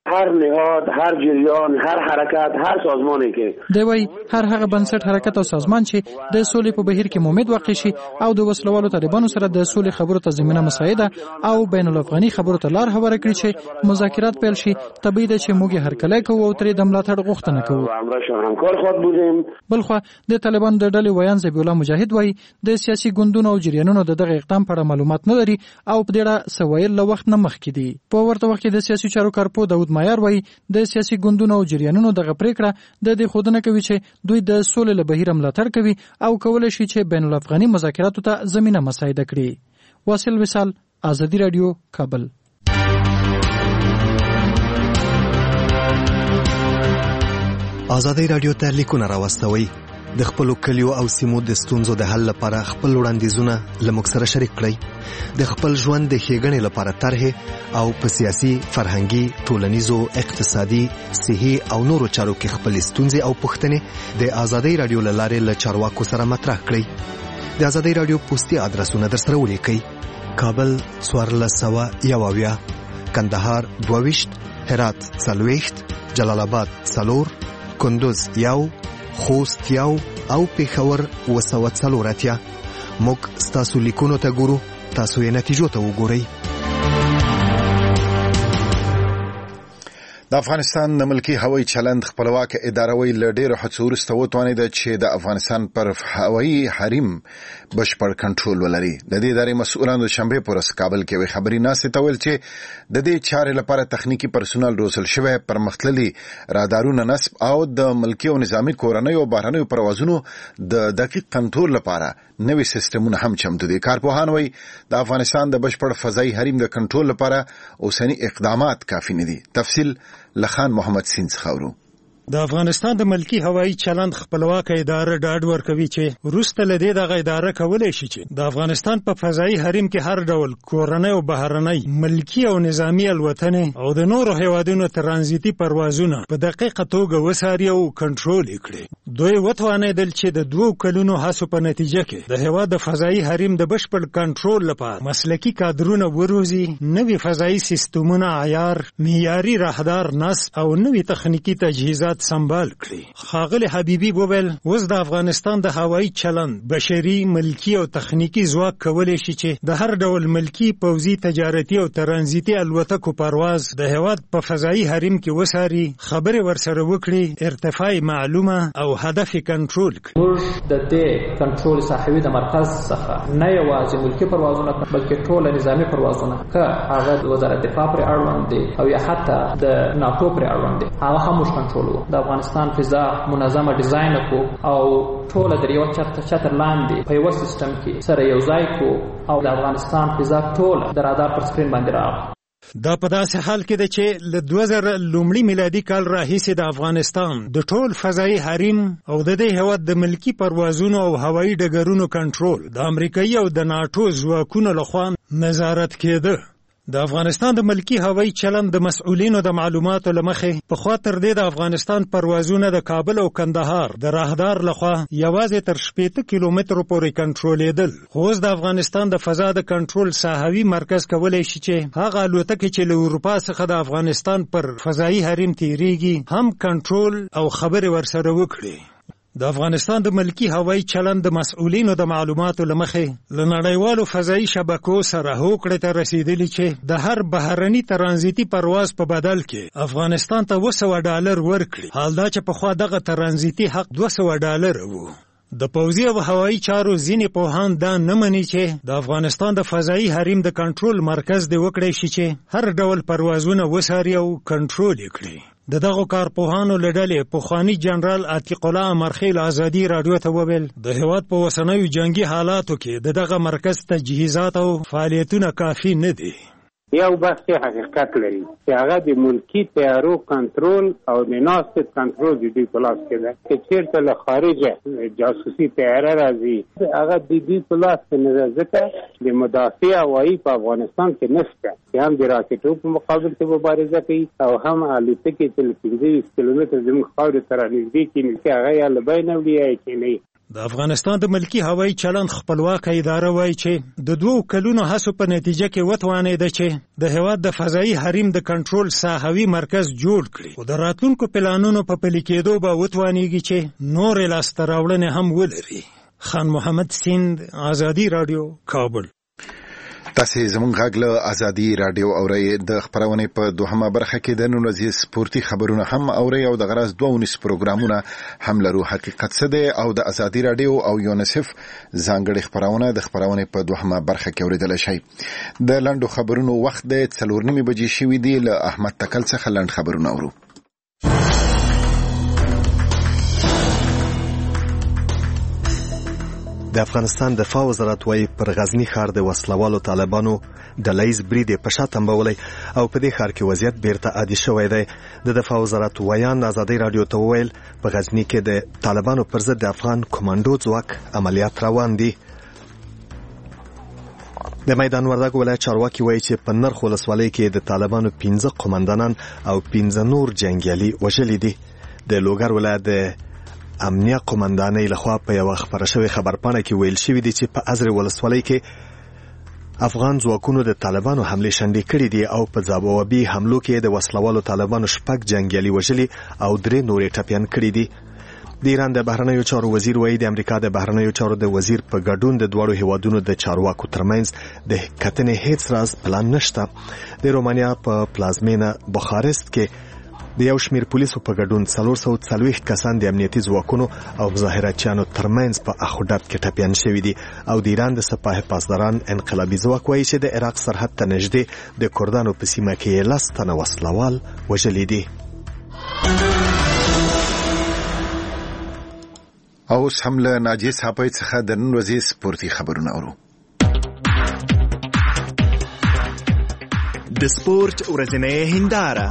هر نهاد، هر جریان، هر حرکت، هر سازمانی کې دی وایي هر هغه بنسټ، حرکت او سازمان چې د سولې په بهیر کې مؤمن واقع شي او د وسلوالو طالبانو سره د سولې خبرو ته زمینه مساعده او بین الافغاني خبرو ته لار هواره کړي چې مذاکرات پیل شي. طبیعي ده چې موږ هر کله کوو او ترې د ملاتړ غوښتنه کوو. همکار خود بودیم. بلخوا د طالبان د ډلې ویان ذبیح الله مجاهد وایي د سیاسي ګوندونو او جریانونو د دغه اقدام په اړه معلومات نه لري او په دې اړه سوایل له وخت نه مخکې دي. په ورته وخت کې د سیاسي چارو کارپو داود مایار وایي د سیاسي ګوندونو او جریانونو دغه پریکړه د دې خودنه کوي چې دوی د سولې له بهیر ملاتړ کوي او کولای شي چې بین الافغاني مذاکراتو ته زمینه مساعده کړي. واصل وصال، آزادی رادیو، کابل. آزادی رادیو ته لیکونه راوستوي. د خپل کلیو او سیمو د ستونزو د حل لپاره خپل وړاندیزونه لموږ سره شریک کړئ. د خپل ژوند د ښېګڼې لپاره طرحې او په سیاسي، فرهنګي، ټولنیزو، اقتصادي، صحي او نورو چارو کې خپل ستونزې او پوښتنې د آزادی رادیو له لارې له چارواکو سره مطرح کړئ. د آزادی رادیو پوسټي ادرسونه در سره ولیکئ: کابل څوارلس سوه یو اویا، کندهار دوه ویشت، هرات څلوېښت، جلال آباد څلور، کندوز یو، خوست یو او پېښور اوه سوه څلور اتیا. موږ ستاسو لیکونو ته ګورو، تاسو یې نتیجو ته وګورئ. د افغانستان د ملکی هوایي چلند خپلواک اداره وی له ډېرو هڅو وروسته وتوانېده چې د افغانستان پر هوایي حریم بشپړ کنټرول ولري. د دې ادارې مسؤلانو د شنبې په ورځ کابل کې یوې خبري ناستې ته ویل چې د دې چارې لپاره تخنیکي پرسونل روزل شوی، پرمختللي رادارونه نصب او د ملکي او نظامي کورنیو او بهرنیو پروازونو د دقیق کنټرول لپاره نوي سیستمونه هم چمتو دي. کارپوهان وایي د افغانستان د بشپړ فضایي حریم د کنټرول لپاره اوسنی اقدامات کافي نه دي. تفصیل لخان محمد سین خاورو. د افغانستان د ملکی هوایي چلند خپلواک اداره ډاډ ورکوي چې وروسته له دې دغه اداره کولای شي چې د افغانستان په فضایي حریم کې هر ډول کورنۍ او بهرنۍ ملکی او نظامی الوتنې او د نورو هیوادونو ترانزیتي پروازونه په دقیقه توګه وڅاري او کنټرول کړي. دوی وتوانېدل چې د دوو کلونو هڅو په نتیجه کې د هیواد د فضایي حریم د بشپړ کنټرول لپاره مسلکي کادرونه وروزي، نوي فضایي سیستمونه عیار، معیاري راهدار نصب او نوي تخنیکی تجهیزات سنبال کړي. خاغلی حبیبی وویل اوس د افغانستان د هوایي چلند بشري، ملکی او تخنیکی ځواک کولی شي چې د هر ډول ملکی، پوځي، تجارتي او ترانزیتي الوتکو پرواز د هیواد په فضایي حریم کې وساري، خبرې ورسره وکړي، ارتفاع معلومه او هدف کنټرول کړي. موږ د دې کنټرول صاحبي د مرکز څخه نه یوازې ملکی پروازونه بلکې ټول نظامی پروازونه که هغه د وزارت دفاع پر اړوند دي او یا حتی د ناتو پر اړوند دي هغه هم موږ کنټرول د افغانستان فضا منظمه ډیزاین کو او ټول د یو چتر لاندې په یو سیستم کې سره یو ځای کو او د افغانستان فضا ټول د رادار پر سکرین باندې راغله. دا په داسې حال کې ده چې له دوه زره لومړي میلادي کال راهیسې د افغانستان د ټول فضایي حریم او د دې هیواد د ملکی پروازونو او هوایي ډګرونو کنټرول د امریکایي او د ناټو ځواکونو لخوا نظارت کېده. د افغانستان د ملکی هوایي چلند د مسؤلینو د معلوماتو لمخې په خوا تر دې د افغانستان پروازونه د کابل او کندهار د راهدار لخوا یوازې تر شپېته کیلومترو پورې کنټرولېدل. خو اوس د افغانستان د فضا د کنټرول ساحوي مرکز کولی شي چې هغه الوتکې چې له اروپا څخه د افغانستان پر فضایي حریم تیریږي هم کنټرول او خبرې ورسره وکړي. د افغانستان د ملکی هوایي چلند د مسؤلینو د معلوماتو لمخې له نړیوالو فضایي شبکو سره هوکړې ته رسیدلی چې د هر بهرني ترانزیتي پرواز په بدل کې افغانستان ته اوه سوه ډالر ورکړي، حال دا چې پخوا دغه ترانزیتي حق دوه سوه ډالر و. د پوځي او هوایي چارو ځینې پوهان دا نه مني چې د افغانستان د فضایي حریم د کنټرول مرکز دې وکړی شي چې هر ډول پروازونه وڅاري او کنټرول یې کړي. د دغو کارپوهانو له ډلې پخواني جنرال عتیق الله امرخیل آزادي راډیو ته وویل د هیواد په اوسنیو جنګي حالاتو کې د دغه مرکز تجهیزات او فعالیتونه کافي نه دي. یو بحث حقیقت لري چې هغه د ملکی تیارو کنټرول او د ناست کنټرول د دوی په لاس کې ده. که چېرته له خارجه جاسوسي تیاره راځي هغه د دوی په لاس کې نه ده، ځکه د مدافع هوایي په افغانستان کې نشته چې هم د راکټو په مقابل کې مبارزه کوي او هم الوتکې چې له پنځه ویشت کیلومتره زموږ خاورې ته رانږدې کېږي چې هغه یا له بینه وړي یا یې کېنوي. د افغانستان د ملکی هوایي چلند خپلواکه اداره وایي چې د دوو کلونو هڅو په نتیجه کې وتوانېده چې د هېواد د فضایي حریم د کنټرول ساحوي مرکز جوړ کړي، خو د راتلونکو پلانونو په پلي کېدو به وتوانېږي چې نورې لاسته راوړنې هم ولري. خان محمد سیند، آزادي راډیو، کابل. تاسې زموږ غږ له ازادي راډیو اورئ. د خپرونې په دوهمه برخه کې د نن ورځې سپورتي خبرونه هم اورئ او د غرض دوه ونیس پروګرامونه هم لرو. حقیقت څه دی او د ازادي راډیو او یونیسف ځانګړي خپرونه د خپرونې په دوهمه برخه کې اورېدلی شئ. د لنډو خبرونو وخت دی څلور نیمې بجې شوي دي. له احمد تکل څخه لنډ خبرونه اورو. د افغانستان دفاع وزارت وايي پر غزنی ښار د وسلوالو طالبانو ډلهیز برید په شا تنبولی او په دې ښار کې وضعیت بیرته عادي شوی دی. د دفاع وزارت ویان ازادي راډیو ته وویل په غزنی کې د طالبانو پر ضد د افغان کمانډو ځواک عملیات روان دي. د میدان وردګ ولایت چارواکي وایي چې په نرخ ولسوالۍ کې د طالبانو پنځه قومندانان او پنځه نور جنګیالي وژلي دي. د لوګر ولایت د امنیه قومندانۍ لخوا په یو خبره شوی خبرپاڼه کې ویل شوی دی چې په ازرې ولسوالۍ کې افغان ځواکونو د طالبانو حمله شنډې کړې دي او په ځوابي حملو کې د وسلوالو طالبانو شپږ جنګیالي وژلي او درې نورې ټپیان کړي دي. د ایران د بهرنیو چارو وزیر وایي د امریکا د بهرنیو چارو د وزیر په ګډون د دواړو هیوادونو د چارواکو ترمنځ د کتنې هیڅ راز پلان نشته. د رومانیا په پلازمینه بخارست کې د یو شمیر پولیسو په ګډون څلور سوه څلوېښت کسان د امنیتي ځواکونو او مظاهراتچیانو ترمنځ په اخوډب کې ټپیان شوي دي او د ایران د سپاه پاسداران انقلابي ځواک وایي چې د عراق سرحد ته نږدې د کردانو په سیمه کې یې لس تنه وسلوال وژلي دي. اوس هم له ناجیه صاحب څخه د نن ورځې سپورتي خبرونه اورو. د سپورت ورځنۍ هنداره.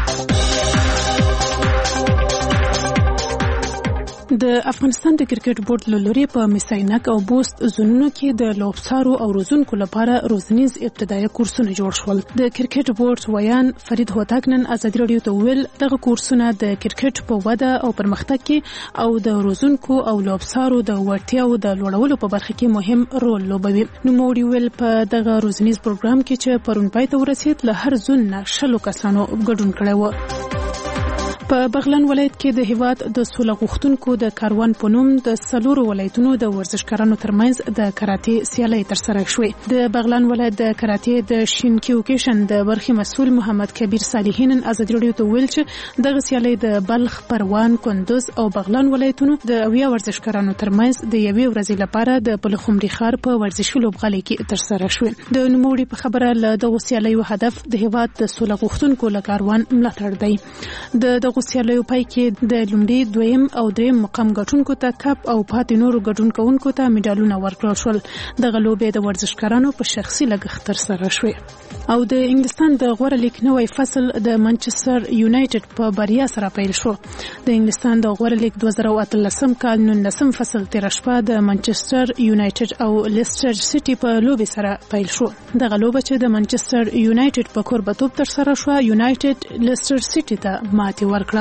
د افغانستان د کرکټ بورډ له لوري په میساینک او بوست زونونو کې د لوبڅارو او روزونکو لپاره روزنیز ابتدایي کورسونه جوړ شول. د کرکټ بورډ ویان فرید هوتک نن ازادي راډیو ته ویل دغه کورسونه د کرکټ په وده او پرمختګ کې او د روزونکو او لوبڅارو د وړتیاو د لوړولو په برخه کې مهم رول لوبوي. نوموړي ویل په دغه روزنیز پروګرام کې چې پرون پای ته ورسید له هر زون نه شلو کسانو ګډون کړی و. په بغلان ولایت کې د هیواد د سوله غوښتونکو د کاروان په نوم د څلورو ولایتونو د ورزشکارانو ترمنځ د کراټې سیالۍ ترسره شوې. د بغلان ولایت د کراټې د شینکیوکیشن د برخې مسؤل محمد کبیر صالحین ازادي راډیو ته ویل چې دغه سیالۍ د بلخ، پروان، کندوز او بغلان ولایتونو د اویا ورزشکارانو ترمنځ د یوې ورځې لپاره د بلخمري ښار په ورزشي لوبغالي کې ترسره شوې. د نوموړي په خبره له دغو سیالیو هدف د هیواد د سوله غوښتونکو له کاروان ملاتړ دی. د دغو سیالیو پای کې د لومړي، دویم او دریم مقام ګټونکو ته کپ او پاتې نورو ګډون کوونکو ته میډالونه ورکړل شول. دغه لوبې د ورزشکارانو په شخصي لګښت ترسره شوې. او د انګلستان د غوره لیګ نوی فصل د منچستر یونایټډ په بریا سره پیل شو. د انګلستان د غوره لیګ دوه زره اتلسم کال نولسم فصل تېره شپه د منچستر یونایټډ او لیسټر سیټي په لوبې سره پیل شو. دغه لوبه چې د منچستر یونایټډ په کوربتوب ترسره شوه، یونایټډ لیسټر سیټي ته ماتې ورکړه.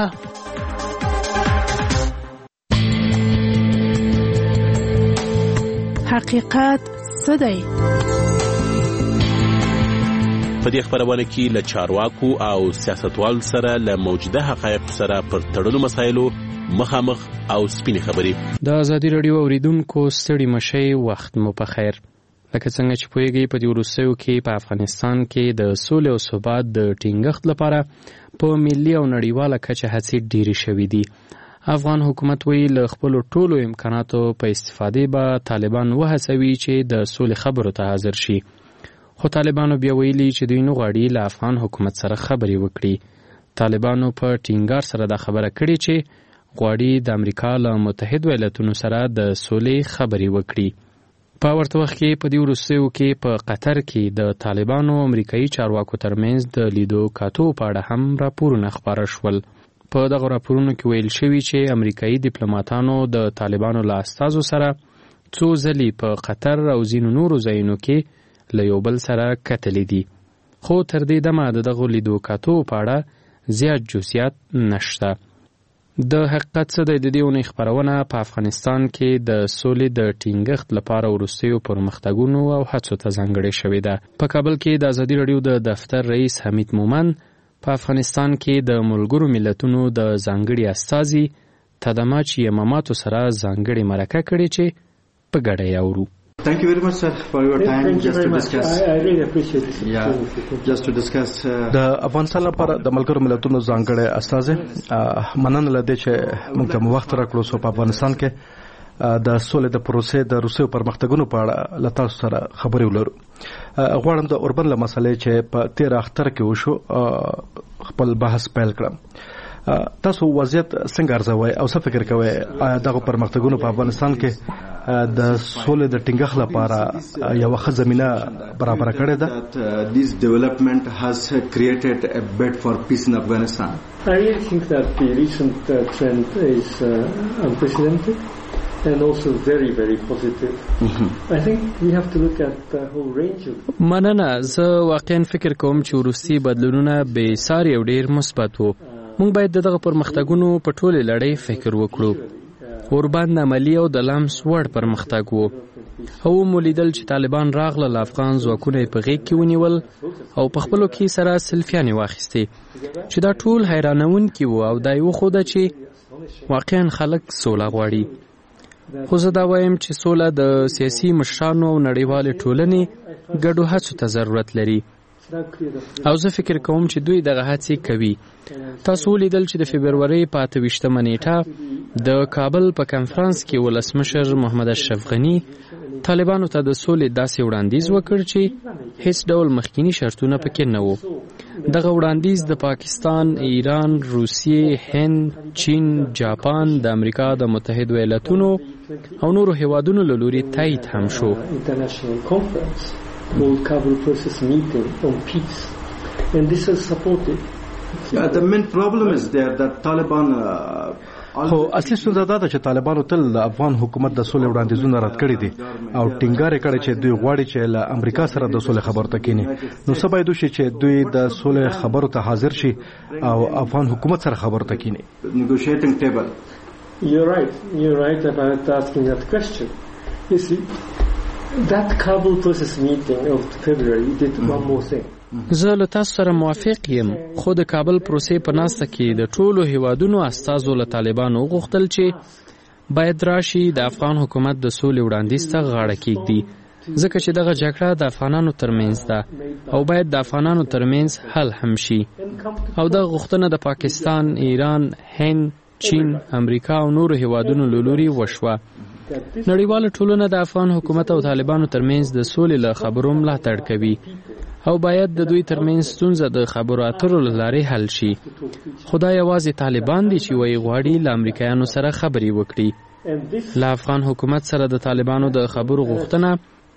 حقیقت څه دی؟ په دې خبرونه کې له چارواکو او سیاستوالو سره له موجوده حقایقو سره پر تړلو مسایلو مخامخ او سپینې خبرې. د ازادي راډیو اوریدونکو ستړي مشئ، وخت مو په خیر. لکه څنګه چې پوهیږئ په دې وروستیو کې په افغانستان کې د سولې او ثبات د ټینګښت لپاره په ملي او نړیواله کچه هڅې ډېرې شوې دي. افغان حکومت وی له خپلو ټولو امکاناتو په استفادې به طالبان وهڅوي چې د سولې خبرو ته حاضر شي. خو طالبانو بیا ویلي چې دوی نه غواړي له افغان حکومت سره خبرې وکړي. طالبانو په ټینګار سره دا خبره کړې چې غواړي د امریکا له متحد ایالاتونو سره د سولې خبرې وکړي. په ورته وخت کې په دې وروستیو کې په قطر کې د طالبانو امریکایي چارواکو ترمنځ د لیدو کاتو په اړه هم راپورونه خپاره شول. په دغه راپورونو کې ویل شوي چې امریکایي ډیپلوماټانو د طالبانو له استازو سره څو ځلې په قطر او ځینو نورو ځایونو کې له یو بل سره کتلي دي. خو تر دې دمه د دغو لیدو کاتو په اړه زیات جزئیات نشته. د حقیقت څه د دې ونې خبرونه په افغانستان کې د سولې د ټینګښت لپاره وروستیو پرمختګونو او هڅو ته ځانګړې شوې ده. په کابل کې د ازادي راډیو د دفتر رئیس حمید مومن په افغانستان کې د ملګرو ملتونو د ځانګړي استازي تدماچ یماماتو سره ځانګړې مرکه کړې چې په ګډه یې اورو. Thank you very much, sir, for your time. Thank just you to very discuss. much. I, I really appreciate it. Yeah, just to discuss. د افغانستان لپاره د ملګرو ملتونو ځانګړي استازي مننه لدې چې موږ ته وخت راکړو سو په افغانستان کې د سولې د پروسې د روسي پرمختګونو په اړه لته سره خبرې ولرو. غواړم د اوربن له مسلې چې په تیر اختر کې وشو خپل بحث پیل کړم. تاسو وضعیت څنګه ارزوي او څه فکر کوئ دغه پرمختګونو په افغانستان کې د سولې د ټینګښت لپاره یو ښه زمينه برابر کړې ده؟ This development has created a bed for peace in Afghanistan. I really think that the recent uh, trend is uh, unprecedented and also very very positive. Mm-hmm. I think we have to look at the whole range of مننه. زه واقعا فکر کوم چې وروستي بدلونونه به ساري او ډیر مثبت وو. موږ باید دغه پرمختګونو په ټوله لړۍ فکر وکړو. اوربان عملی او د لمس وړ پرمختګ وو. او مولیدل چې طالبان راغله له افغان ځواکونه په غېږ کې ونیول او په خپلو کې سره سلفیانې واخیستې چې دا ټول حیرانونکي وو او دا یې وښوده چې واقعا خلک سوله غواړي. خو زه دا وایم چې سوله د سیاسي مشرانو او نړیوالې ټولنې ګډو هڅو ته ضرورت لري او زه فکر کوم چې دوی دغه هڅې کوي. تاسو ولیدل چې د فبرورۍ په اته ویشتمه نیټه د کابل په کنفرانس کې ولسمشر محمد اشرف غني طالبانو ته د سولې داسې وړاندیز وکړ چې هیڅ ډول مخکینی شرطونه پکې نه وو. دغه وړاندیز د پاکستان، ایران، روسیې، هند، چین، جاپان، د امریکا د متحدو ایالتونو او نورو هیوادونو له لوري تایید هم شو. called Kabul process meeting on peace, and this is supported. Yeah, the main problem is there that Taliban uh, خو اصلي ستونزه دا ده چې طالبانو تل د افغان حکومت د سولې وړاندیزونه رد کړي دي او ټینګار یې کړی چې دوی غواړي چې له امریکا سره د سولې خبرو ته کینی. نو څه باید وشي چې دوی د سولې خبرو ته حاضر شي او افغان حکومت سره خبرو ته کینی. Negotiating table. You're right. You're right about asking that question. You see, that Kabul process meeting of February did mm-hmm. one more thing. زه له تاسو سره موافق یم خو د کابل پروسې په ناسته کې د ټولو هیوادونو استازو له طالبانو وغوښتل چې باید راشي د افغان حکومت د سولې وړاندیز ته غاړه کېږدي ځکه چې دغه جګړه د افغانانو ترمنځ ده او باید د افغانانو ترمنځ حل هم شي. او دغه غوښتنه د پاکستان، ایران، هند، چین، امریکا او نورو هیوادونو له لوري وشوه. نړیواله ټولنه د افغان حکومت او طالبانو ترمنځ د سولې له خبرو ملاتړ کوي او باید د دوی ترمنځ ستونزه د خبرو اترو له لارې حل شي. خدای یوازې طالبان دي چې وایي غواړي له امریکایانو سره خبرې وکړي. له افغان حکومت سره د طالبانو د خبرو غوښتنه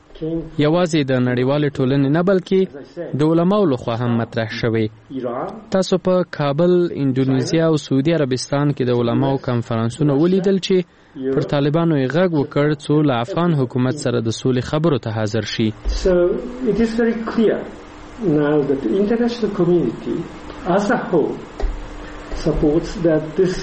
یوازې د نړیوالې ټولنې نه بلکې د علماو لخوا هم مطرح شوې. تاسو په کابل، اندونیزیا او سعودي عربستان کې د علماو کنفرانسونه ولیدل چې پر طالبانو یې غږ وکړ څو له افغان حکومت سره د سولې خبرو ته حاضر شي. So it is very clear now that the international community as a whole supports that this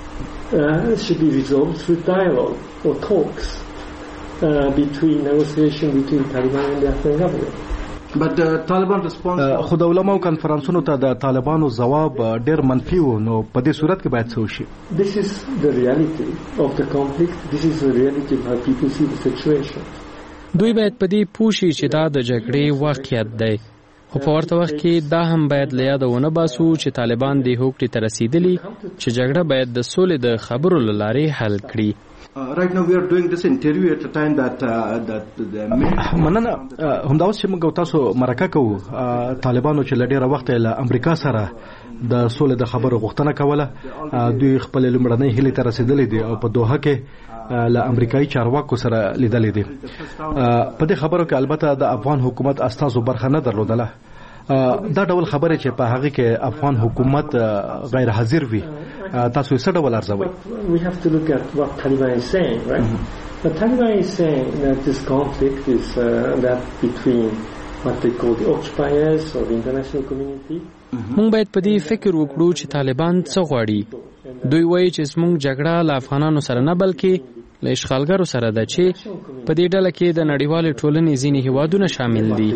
uh, should be resolved through dialogue or talks uh, between negotiation between Taliban and the Afghan government. But the Taliban response خو د علماو کنفرانسونو ته د طالبانو جواب ډېر منفي و. نو په دې صورت کې باید څه وشي؟ This is the reality of the conflict. This is the reality of how people see the situation. دوی باید په دې پوه شي چې دا د جګړې واقعیت دی. خو په ورته وخت کې دا هم باید له یاده ونه باسو چې طالبان دې هوکړې ته رسیدلي چې جګړه باید د سولې د خبرو له لارې حل کړي. Uh, right now we are doing this interview at a time that uh, that the مننه. همدا اوس چې موږ تاسو مرکه کوو طالبانو چې لډیره وخت له امریکا سره د سولې د خبرو غوښتنه کوله دوی خپل لمړنۍ هلي ته رسیدلې دي او په دوحه کې له امریکایي چارواکو سره لیدلې دي. په دې خبرو کې البته د افغان حکومت استازو برخه نه درلودله. دا ډول خبره چې په هغه کې افغان حکومت غیر حاضر وي تاسو یې څه ډول ارزوئ؟ We have to look at what Taliban is saying, right? Mm-hmm. The Taliban is saying that this conflict is uh, that between what they call the occupiers or the international community. مونږ باید په دې فکر وکړو چې طالبان څه غواړي. دوی وایي چې زموږ جګړه له افغانانو سره نه بلکې له اشغالګرو سره ده چې په دې ډله کې د نړیوالې ټولنې ځینې هیوادونه شامل دي.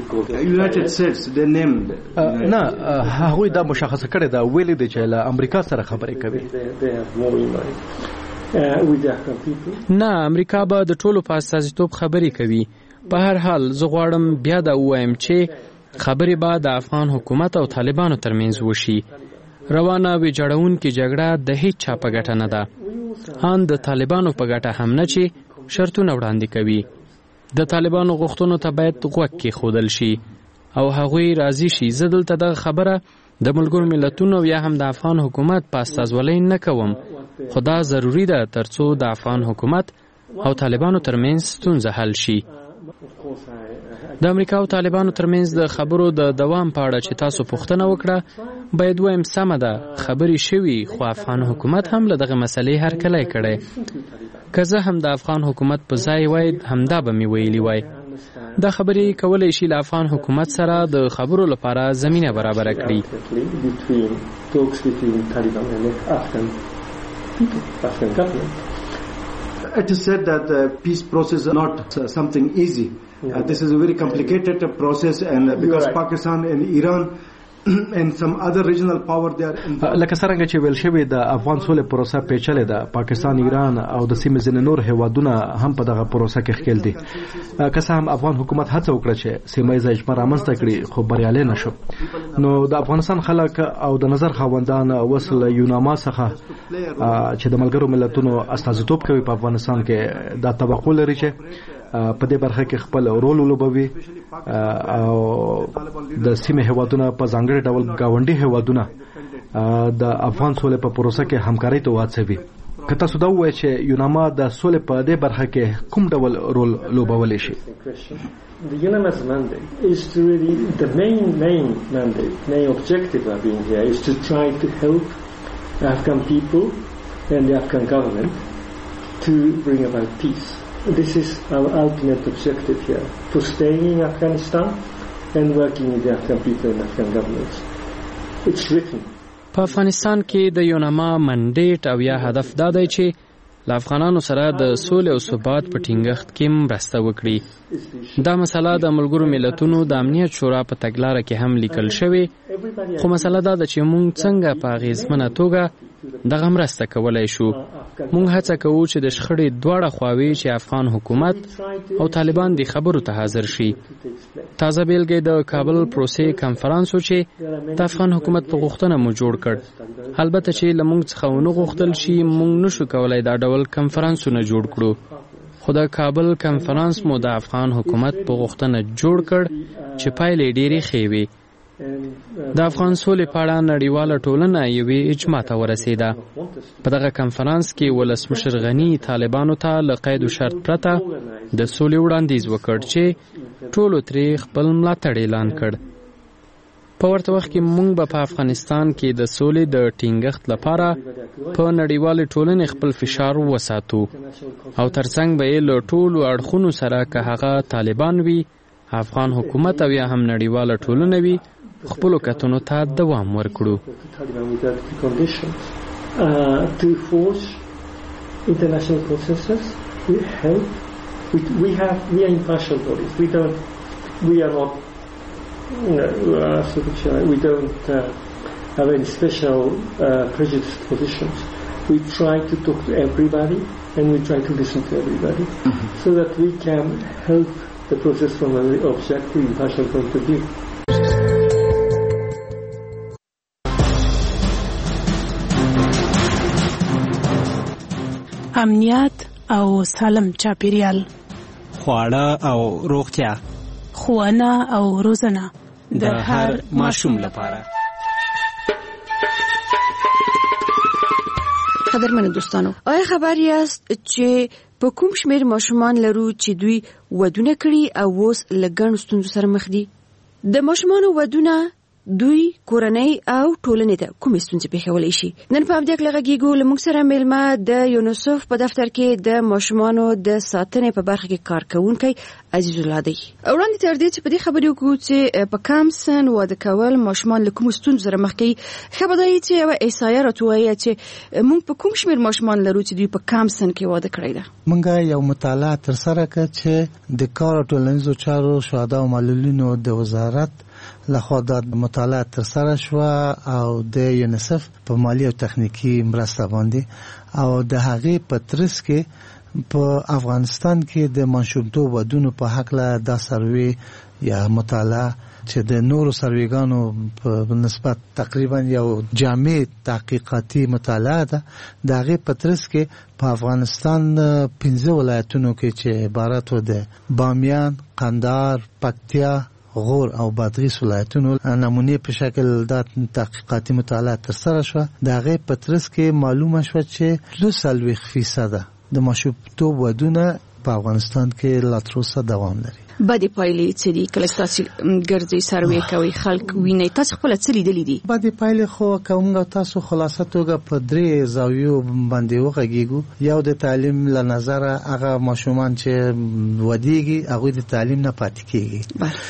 نه هغوی دا مشخصه کړې ده ویلي دي چې له امریکا سره خبرې کوي. نه امریکا به د ټولو په استازیتوب خبرې کوي. په هر حال زه غواړم بیا دا ووایم چې خبرې به د افغان حکومت او طالبانو ترمنځ وشي. روانه ویجاړونکې جګړه د هیڅ چا په ګټه نه ده، ان د طالبانو په ګټه هم نه چې شرطونه وړاندې کوي. د طالبانو غوښتنو ته باید غوږ کېښودل شي او هغوی راضي شي. زه دلته دغه خبره د ملګرو ملتونو یا هم د افغان حکومت په استازولۍ نه کوم، خو دا ضروري ده ترڅو د افغان حکومت او طالبانو ترمنځ ستونزه حل شي. د امریکا او طالبانو ترمنځ د خبرو د دوام په اړه چې تاسو پوښتنه وکړه، باید وایم سمه ده خبرې شوي، خو افغان حکومت هم له دغه مسلې هرکلی کړی. که زه هم د افغان حکومت په ځای وای همدا به مې ویلي وای. دا خبرې کولی شي له افغان حکومت سره د خبرو لپاره زمینه برابره کړي. It is said that the peace process is not uh, something easy. Uh, this is a very complicated uh, process, and uh, because right. Pakistan and Iran and some other regional power they are involved. لکه څنګه چې ویل شوی د افغان سولې پروسه پیچلې ده. پاکستان، ایران او د سیمې ځینې نور هیوادونه هم په دغه پروسه کې ښکېل دي. که څه هم افغان حکومت هڅه وکړه چې سیمه ییزه اجماع رامنځته کړي، خو بریالی نه شو. نو د افغانستان خلک او د نظر خاوندان اوس له یوناما څخه چې د ملګرو ملتونو استازیتوب کوي په افغانستان کې دا توقع لري چې په دې برخه کې خپل رول ولوبوي او د سیمې هیوادونه په ځانګړي ډول گاونډي هیوادونه د افغان سولې په پروسه کې همکاري ته وهڅوي. که تاسو دا ووایئ چې یوناما د سولې په دې برخه کې کوم ډول رول لوبولی شي؟ The UNAMA's mandate is to really, the main, main mandate, main objective of being here is to try to help the Afghan people and the Afghan government to bring about peace. This is our ultimate objective here, for staying in Afghanistan and working with the Afghan people and Afghan governments. It's written. په افغانستان کې د یوناما منډیټ او یا هدف دا دی چې له افغانانو سره د سولې او ثبات په ټینګښت کې مرسته وکړي. دا مسله د ملګرو ملتونو د امنیت شورا په تګلاره کې هم لیکل شوې، خو مسله دا ده چې موږ څنګه په اغیزمنه توګه دغه مرسته کولی شو. موږ هڅه کوو چې د شخړې دواړه خواوې چې افغان حکومت او طالبان د خبرو ته حاضر شي. تازه بیلګې د کابل پروسې کنفرانس و چې د افغان حکومت په غوښتنه مو جوړ کړ. البته چې له موږ څخه ونه غوښتل شي موږ نشو کولی دا ډول کنفرانسونه جوړ کړو، خو د کابل کنفرانس مو د افغان حکومت په غوښتنه جوړ کړ چې پایلې ډېرې ښې وې. د افغان سولې په اړه نړیواله ټولنه یوې اجماع ته ورسېده. په دغه کنفرانس کې ولسمشر غني طالبانو ته له قید و شرط پرته د سولې وړاندیز وکړ چې ټولو ترې خپل ملاتړ اعلان کړ. په ورته وخت کې موږ به په افغانستان کې د سولې د ټینګښت لپاره په نړیوالې ټولنې خپل فشار وساتو او ترڅنګ به یې له ټولو اړخونو سره که هغه طالبان وي، افغان حکومت او یا هم نړیواله ټولنه وي، خپلو کتنو ته دوام ورکړو. To force international processes, we help. We, we have we are impartial bodies. We don't. We are not. You know, we don't uh, have any special uh, prejudiced positions. We try to talk to everybody and we try to listen to everybody, mm-hmm. so that we can help the process from an objective, impartial point of view. امنیت او سالم چاپیریال، خواړه او روغتیا، ښوونه او روزنه د هر ماشوم لپاره. قدرمنو دوستانو، آیا خبر یاست چې په کوم شمیر ماشومان لرو چې دوی ودونه کړي او اوس له ګڼو ستونزو سره مخ دي؟ د ماشومانو ودونه دوی کورنۍ او ټولنې ته کومې ستونزې پیښولی شي. نن په همدې اړه غږیږو. له موږ سره میلمه د یونیسف په دفتر کې د ماشومانو د ساتنې په برخه کې کار کوونکی عزیز الله دی. وړاندې تر دې چې په دې خبرې وکړو چې په کم سن واده کول ماشومان له کوم ستونزو سره مخ کوي، ښه به دا وي چې یوه احصایه راته ووایه چې موږ په کوم شمېر ماشومان لرو چې دوی په کم سن کې واده کړی ده. موږ یو مطالعه ترسره کړه چې د کار او ټولنیزو چارو شهدا او معلولینو د وزارت لخوا د مطالعه ترسره شوه او د یونیسف په مالی او تخنیکی مرسته باندې او د هغې په ترڅ کې په افغانستان کې د ماشومتوب ودونو په هکله دا سروې یا مطالعه چې د نورو سروېګانو په نسبت تقریبا یو جامع تحقیقاتي مطالعه ده. د هغې په ترڅ کې په افغانستان پنځه ولایتونو کې چې عبارت و د بامیان، قندهار، پکتیا، غور او بادغیس ولایتونو نمونې په شکل د تحقیقاتي مطالعه ترسره شوه. د هغې په ترڅ کې معلومه شوه چې دوه څلوېښت فیصده د ماشومتوب ودونه په افغانستان کې لا تر اوسه دوام لري. بدې پایلې څه دي؟ کله ستاسو ګرځئ سروې کوئ، خلک وینئ، تاسو خپله څه لیدلي دي؟ بدې پایلې خو که موږ تاسو خلاصه توګه په درې زاویو باندې وغږیږو. یو د تعلیم له نظره هغه ماشومان چې ودیږي هغوی د تعلیم نه پاتې کیږي.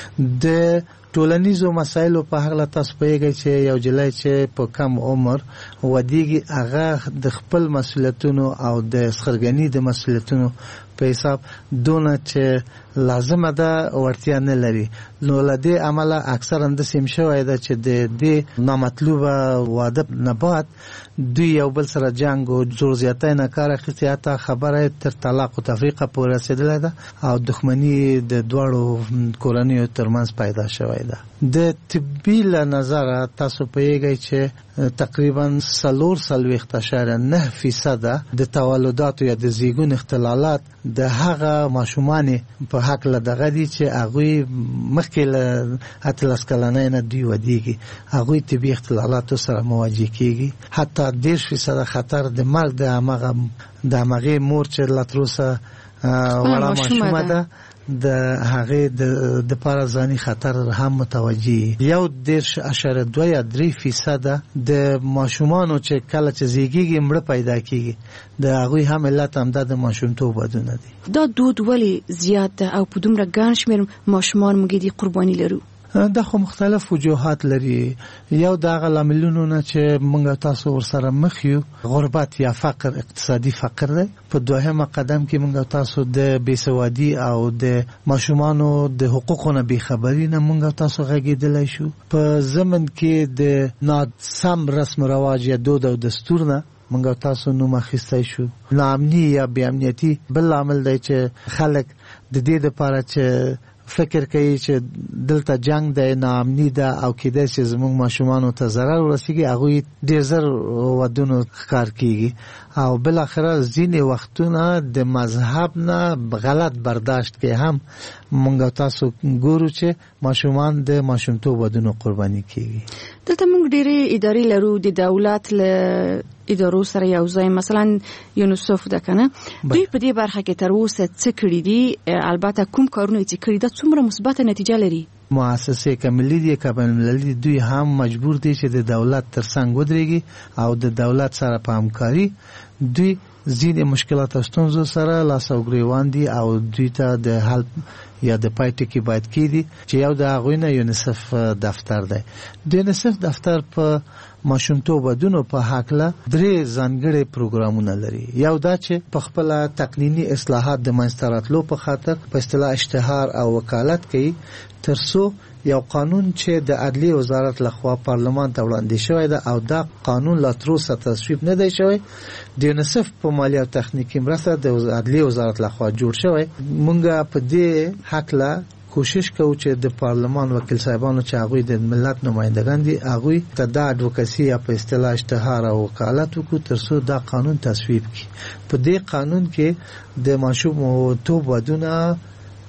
د ټولنیزو مسایلو په هغه تاسو پوهیږئ چې یو جلای چې په کم عمر ودیږي هغه د خپل مسؤلیتونو او د سخرګنی د مسؤلیتونو په حساب دونه چې لازمه ده ورتیا نه لري. نو له دې عمله اکثرا داسې هم شوی ده چې د دې نامطلوبه واده نه بعد دوی یو بل سره جنګ او زور زیاتی نه کار اخیستي، حتی خبره تر طلاق او تفریقه پورې رسېدلی ده او دښمني د دواړو کورنیو ترمنځ پیدا شوی ده. د طبي له نظره تاسو پوهیږئ چې تقریبا څلور څلوېښت اعشاریه نه فیصده د تولداتو یا د زیږون اختلالات د هغه ماشومانې په هکله دغه دي چې هغوی مخکې له اتلس کلنۍ نه دوی ودیږي، هغوی طبي اختلالاتو سره مواجه کیږي. حتی دېرش فیصده خطر د مرګ د همغه د همغې مور چې لا تر اوسه وړه ماشومه ده د هغې د پاره ځاني خطر هم متوجه. یو دېرش اعشاریه دوه یا درې فیصده د ماشومانو چې کله چې زیږیږي مړه پیدا کیږي د هغوی هم علت همدا د ماشومتوب ودونه دي. دا دود ولې زیات ده او په دومره ګڼ شمېر ماشومان موږ دې قرباني لرو؟ دا خو مختلف وجوهات لري. یو د هغه لاملونو نه چې موږ تاسو ورسره مخ یو غربت یا فقر، اقتصادي فقر دی. په دوهمه قدم کې موږ تاسو د بېسوادي او د ماشومانو د حقوقو نه بېخبري نه موږ تاسو غږېدلی شو. په ضمن کې د ناسم رسم رواج یا دود او دستور نه موږ تاسو نوم اخیستی شو. ناامني یا بې امنیتي بل عامل دی چې خلک د دې دپاره چې فکر کوي چې دلته جنگ دی، ناامني ده او کېدای شي زموږ ماشومانو ته ضرر ورسېږي، هغوی ډېر زر ودونو ښکار کېږي. او بالاخره ځینې وختونه د مذهب نه غلط برداشت کې هم موږ تاسو ګورو چې ماشومان د ماشومتوب ودونو قرباني کېږي. دلته موږ ډېرې ادارې لرو د دولت له ادارو سره یو ځای، مثلا یونیسف ده که نه؟ دوی په دې برخه کې تر اوسه څه کړي دي؟ البته کوم کارونه یې چې کړي ده څومره مثبته نتیجه لري؟ مؤسسې که ملي دي که بین‌المللي دوی هم مجبور دي چې د دولت تر څنګ ودرېږي او د دولت سره په همکاري دوی ځینې مشکلات او ستونزو سره لاس او ګرېوان دي او دوی ته د حل یا د پای ټکي باید کېدي چې یو د هغوی نه یونیسف دفتر دی. د یونیسف دفتر په ماشومتوب ودونو په هکله درې ځانګړي پروګرامونه لري. یو دا چې په خپله تقنیني اصلاحات د منځته راتلو په خاطر په اصطلاح اشتهار او وکالت کوي تر څو یو قانون چې د عدلیې وزارت لخوا پارلمان ته وړاندې شوی ده او دا قانون لا تر اوسه تصویب نه دی شوی، د یونیسف په مالی او تخنیکي مرسته د عدلیې وزارت لخوا جوړ شوی. مونږ په دې هکله کوشش کوو چې د پارلمان وکیل صاحبانو چې هغوی د ملت نمایندګان دي هغوی ته دا اډوکسي یا په اصطلاح اشتهار او وکالت وکړو تر څو دا قانون تصویب کړي. په دې قانون کې د ماشومتوب ودونه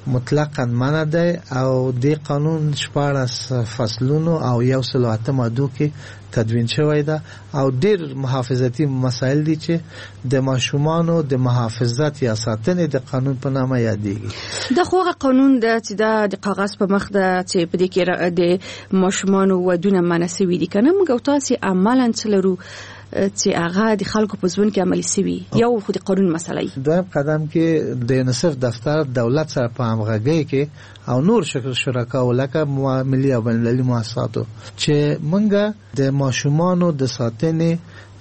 مطلقاً منع دی او د قانون شپاړس فصلونو او یو سل اته مادو کې تدوین شوی ده او ډېر محافظتي مسایل دي چې د ماشومانو د محافظت یا ساتنې د قانون په نامه یادېږي. د خوغه قانون د چې د کاغذ په مخ د چې په دې کې د ماشومانو ودونه منسوي دي کنه موږ تاسو عملاً چلرو چې هغه د خلکو په ژوند کې عملي شوي یو خو د قانون مسله دویم قدم کې د یونیسف دفتر دولت سره په همغږۍ کې او نور شرکاو لکه ملي او بین المللي مؤسساتو چې مونږه د ماشومانو د ساتنې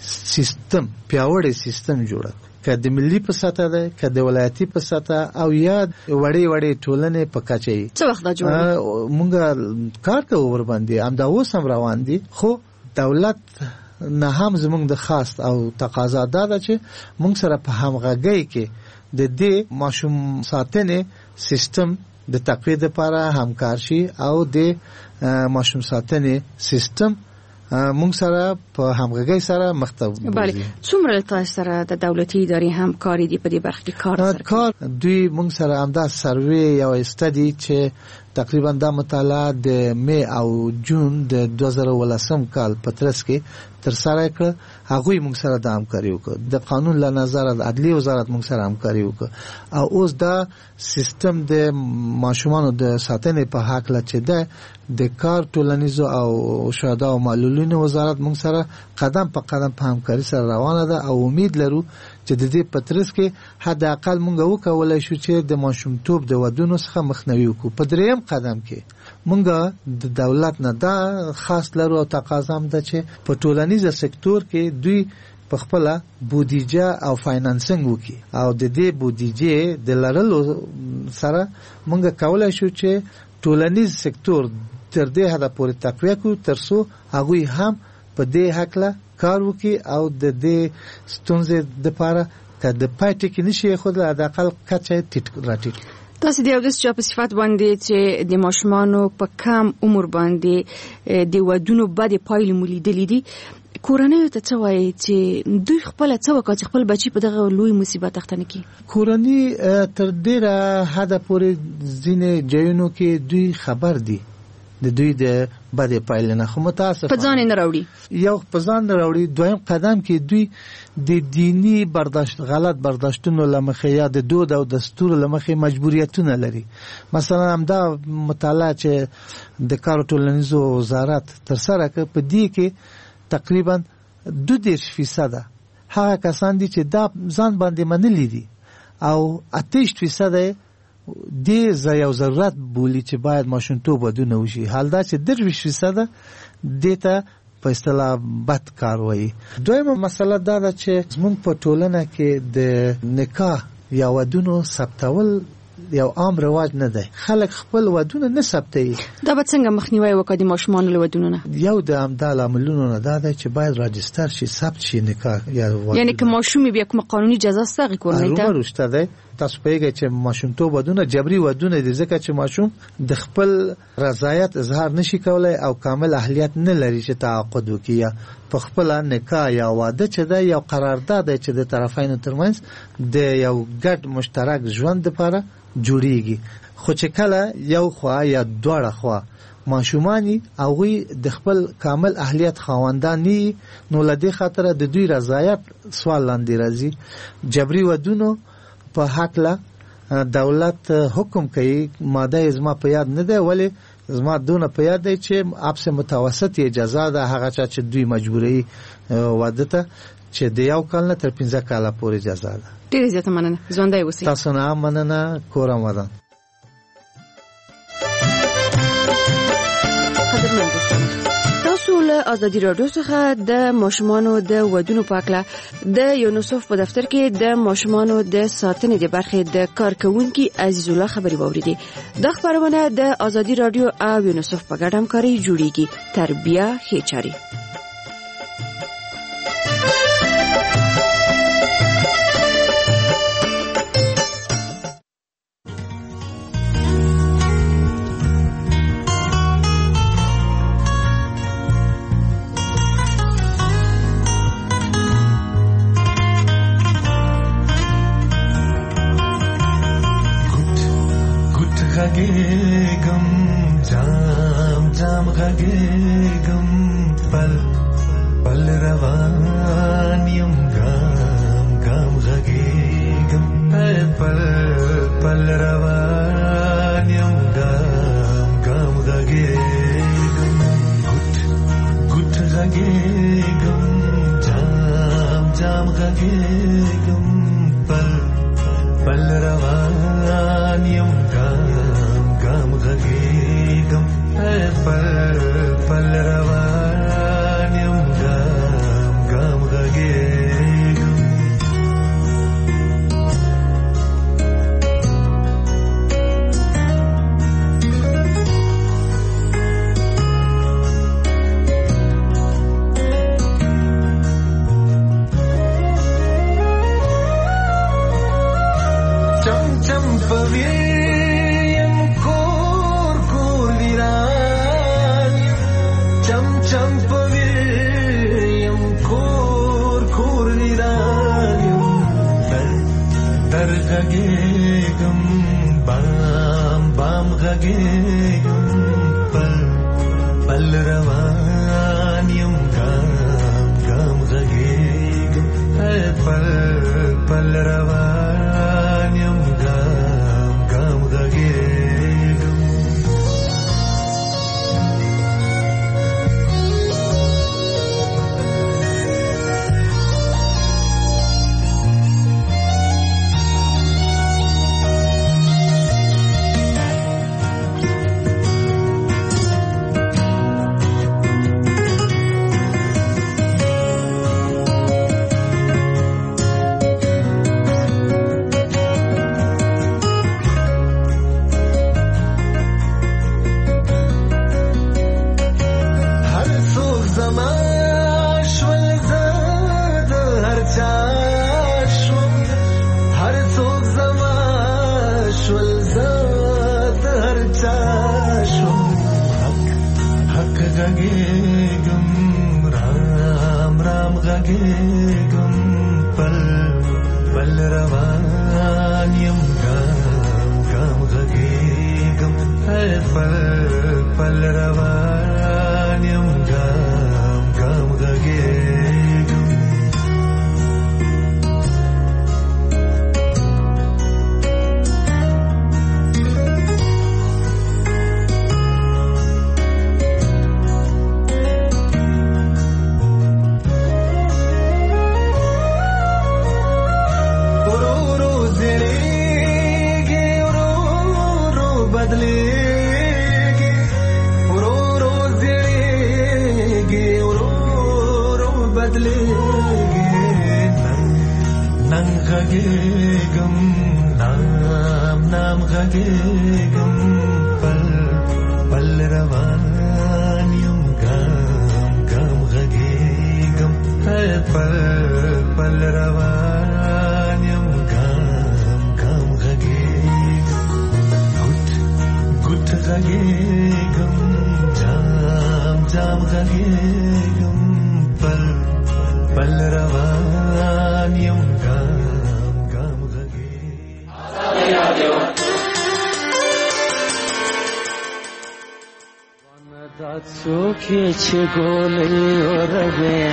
سیستم پیاوړی سیستم جوړ که د ملي په سطح ده که د ولایتي په سطح او یا وړې وړې ټولنې په کچه څه وخت دا جوړ مونږه کار کوو ور باندې هم دا اوس هم روان دي خو دولت نه هم زمونږ د خاص او تقاضا ده چې مونږ سره په همغږۍ کې د دې ماشوم ساتنې سیستم د تقویت لپاره همکار شي او د ماشوم ساتنې سیستم مونږ سره په همغږۍ سره مختلف بله څومره تاسو سره د دولتي ادارې همکاري دی په دې برخه کې کار سره کار دوی مونږ سره همدا سروې یا استادي چې تقریبا د مطالعه د می او جون د دوه زره ولسم کال په ترڅ کې تر سره کړ هغه موږ سره د همکاري وکړه د قانون له نظر د عدلي وزارت موږ سره همکاري وکړه او اوس دا سیستم د ماشومانو د ساتنې په حق لا چې ده د کار ټولنیزو او شهدا او معلولینو وزارت موږ سره قدم په قدم په همکاري سره روانه ده او امید لرو چې د دې پترس کې حد اقل مونږ وکولای شو چې د ماشومتوب د ودونو څخه مخنیوي وکړو. په دریم قدم کې مونږ د دولت نه دا خاص لرو او تقاضا هم ده چې په ټولنیز سکتور کې دوی په خپل بودیجه او فاینانسینګ وکړي او د دې بودیجه د لرلو سره مونږ کولای شو چې ټولنیز سکتور تر دې حد پورې تقویه کړو ترڅو هغه هم په دې حق له کار وکي او د دې ستونزې د لپاره که د پاتې کې نشي خو د اقل کچه ټیټ راټیټ تاسو د یو د چا په صفات باندې چې د ماشومانو په کم عمر باندې د ودونو بد پایلې مولیدلې دي کورنۍ ته څه وایي چې دوی خپل څه وکړي چې خپل بچي په دغه لوی مصیبت اخته کی کورنۍ تر ډیره حد پورې ځینې ځایونو کې دوی خبر دي د دوی د بده پایله نه خو متاسف په ځان نه راوړي یو په ځان نه راوړي دویم قدم کې دوی د دینی برداشت غلط برداشتونو لمخې یا د دود او دستور لمخې مجبوریتونه لري. مثلا همدا مطالعه چې د کار ټولنیزو وزارت تر سره کړ په دې کې تقریبا دوه دېرش فیصد هغه کسان دي چې دا ځان باندې منلي دي او اتهشت فیصد د یو ضرورت بولی چې باید ماشومتوب ودونه وشي حال دا چې درویش فیصد دیتا په اصطلاح بد کار وایي. دویمه مسله دا ده چې زموږ په ټولنه کې د نکاح یا ودونو ثبتول یو عام رواج نه دی. خلک خپل ودونه نه ثبتوي. دا به څنګه مخنیوي وکړي د ماشومانو له ودونو نه؟ یو د همدا لاملونو نه دا دی چې باید راجستر شي ثبت شي نکاح یا ودونه. یعنی که ماشومي بیا کوم قانوني اجازه ستغی کورنۍ ته ورشته دی. تاسو پیګه چې ماشومتوب ودونه جبري ودونه دي ځکه چې ماشوم د خپل رضایت اظهار نشي کولای او کامل اهلیت نه لري چې تعاقد وکړي په خپل نکاح یا واده چې دا یو قرارداد دی چې د طرفینو ترمنځ د یو ګډ مشترک ژوند لپاره جوړیږي. خو چې کله یو خوا یا دواړه خوا ماشومانی او د خپل کامل اهلیت خواندانی نو لدی خاطر د دوی رضایت سوال لاندې راځي. جبري ودونو په حق لا دولت حکم کوي ماده ازما په یاد نه ده ولی ازما دونه په یاد دی چې اپس متوسط اجازه ده هغه چې دوی مجبوري واده ته چې د یو کال نه تر پنځه کاله پورې اجازه ده. ډیره زیاته مننه ژوندۍ اوسئ. تاسو نه مننه کورم ودان. تاسو له ازادي راډیو څخه د ماشومانو د ودونو په اړه د یونیسف په دفتر کې د ماشومانو د ساتنې د برخې د کارکونکو عزیز الله خبري واوریدي. د خبرونه د ازادي راډیو او یونیسف په ګډه همکاري جوړیږي. تربیه هیچاري غږېږم جام جام غږېږم پل پل روان یم ګام ګام غږېږم پل پل روان یم ګام ګام غږېږم ګوټ ګوټ غږېږم جام جام غږېږم پل پل روان یم ګام ګام غږېږم پل پل روان یم ګام ګام غږېږم چم چم پویم کور کور ویران چم چم پویم کور کور ویران در در غږېږم بام بام غږېږم پل پل روان یم ګام ګام غږېږم پل پل روان یم ګام ګام غږېږم غږېږم رام رام غږېږم پل پل روان یم ګام ګام غږېږم پل پل روان یم ګام ګام غږېږم نن غږېږم نام نام غږېږم پل پل روان یم ګام ګام غږېږم پل پل روان یم ګام ګام غږېږم ګوټ ګوټ غږېږم جام جام غږېږم پل پل روان یم ګام ګام غږېږم دا څوک یې چې ګولۍ اوربې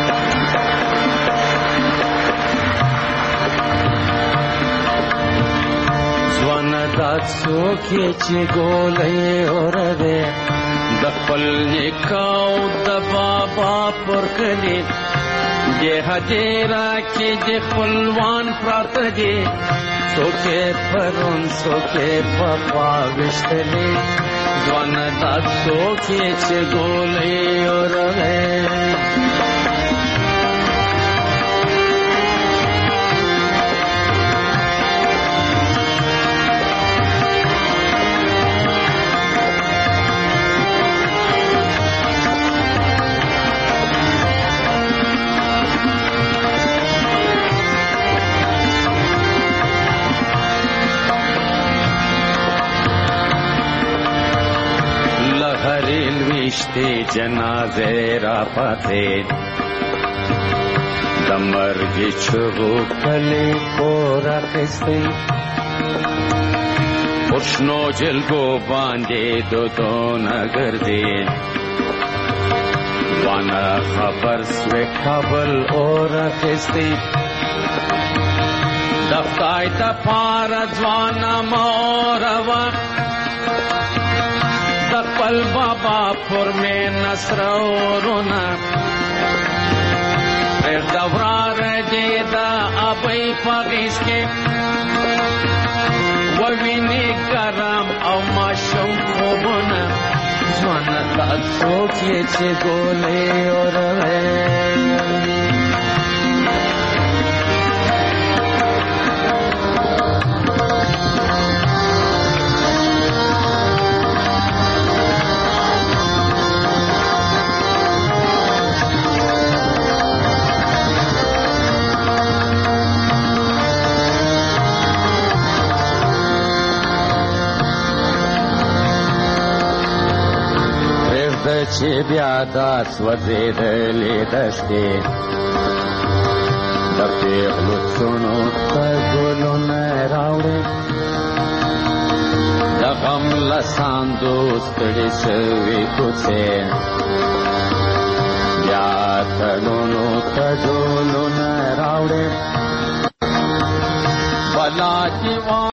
ځوانه دا څوک یې چې ګولۍ اوربې د خپل نیکه او د بابا پر کلي د هدیره کې د خپلوان پراته دي څوک یې پرون څوک یې پخوا ویشتلي ځوانه دا څوک یې چې ګولۍ اوربې ویشتی جنازه را پاتې د مرګ چغو کلی کور اخیستی پرشنو جلگو باندې دودونه ګرځي وانا خبر سوی کابل اور اخیستی دفتای تا پارا جوانا موروا دقبل بابا پر میں نصر اورونا پیر دورار جیدا ابی پاگیس کے ووینی کرم او ماشم خوبونا جوانا تا سوکی چه گولی اوروے چې بیا داس وځېدلې دشتې د پیغلو څڼو ته ګلونه راوړې د غم له ساندو ستړې شوې کوڅې بیا تړونو ته ډولونه راوړې بلا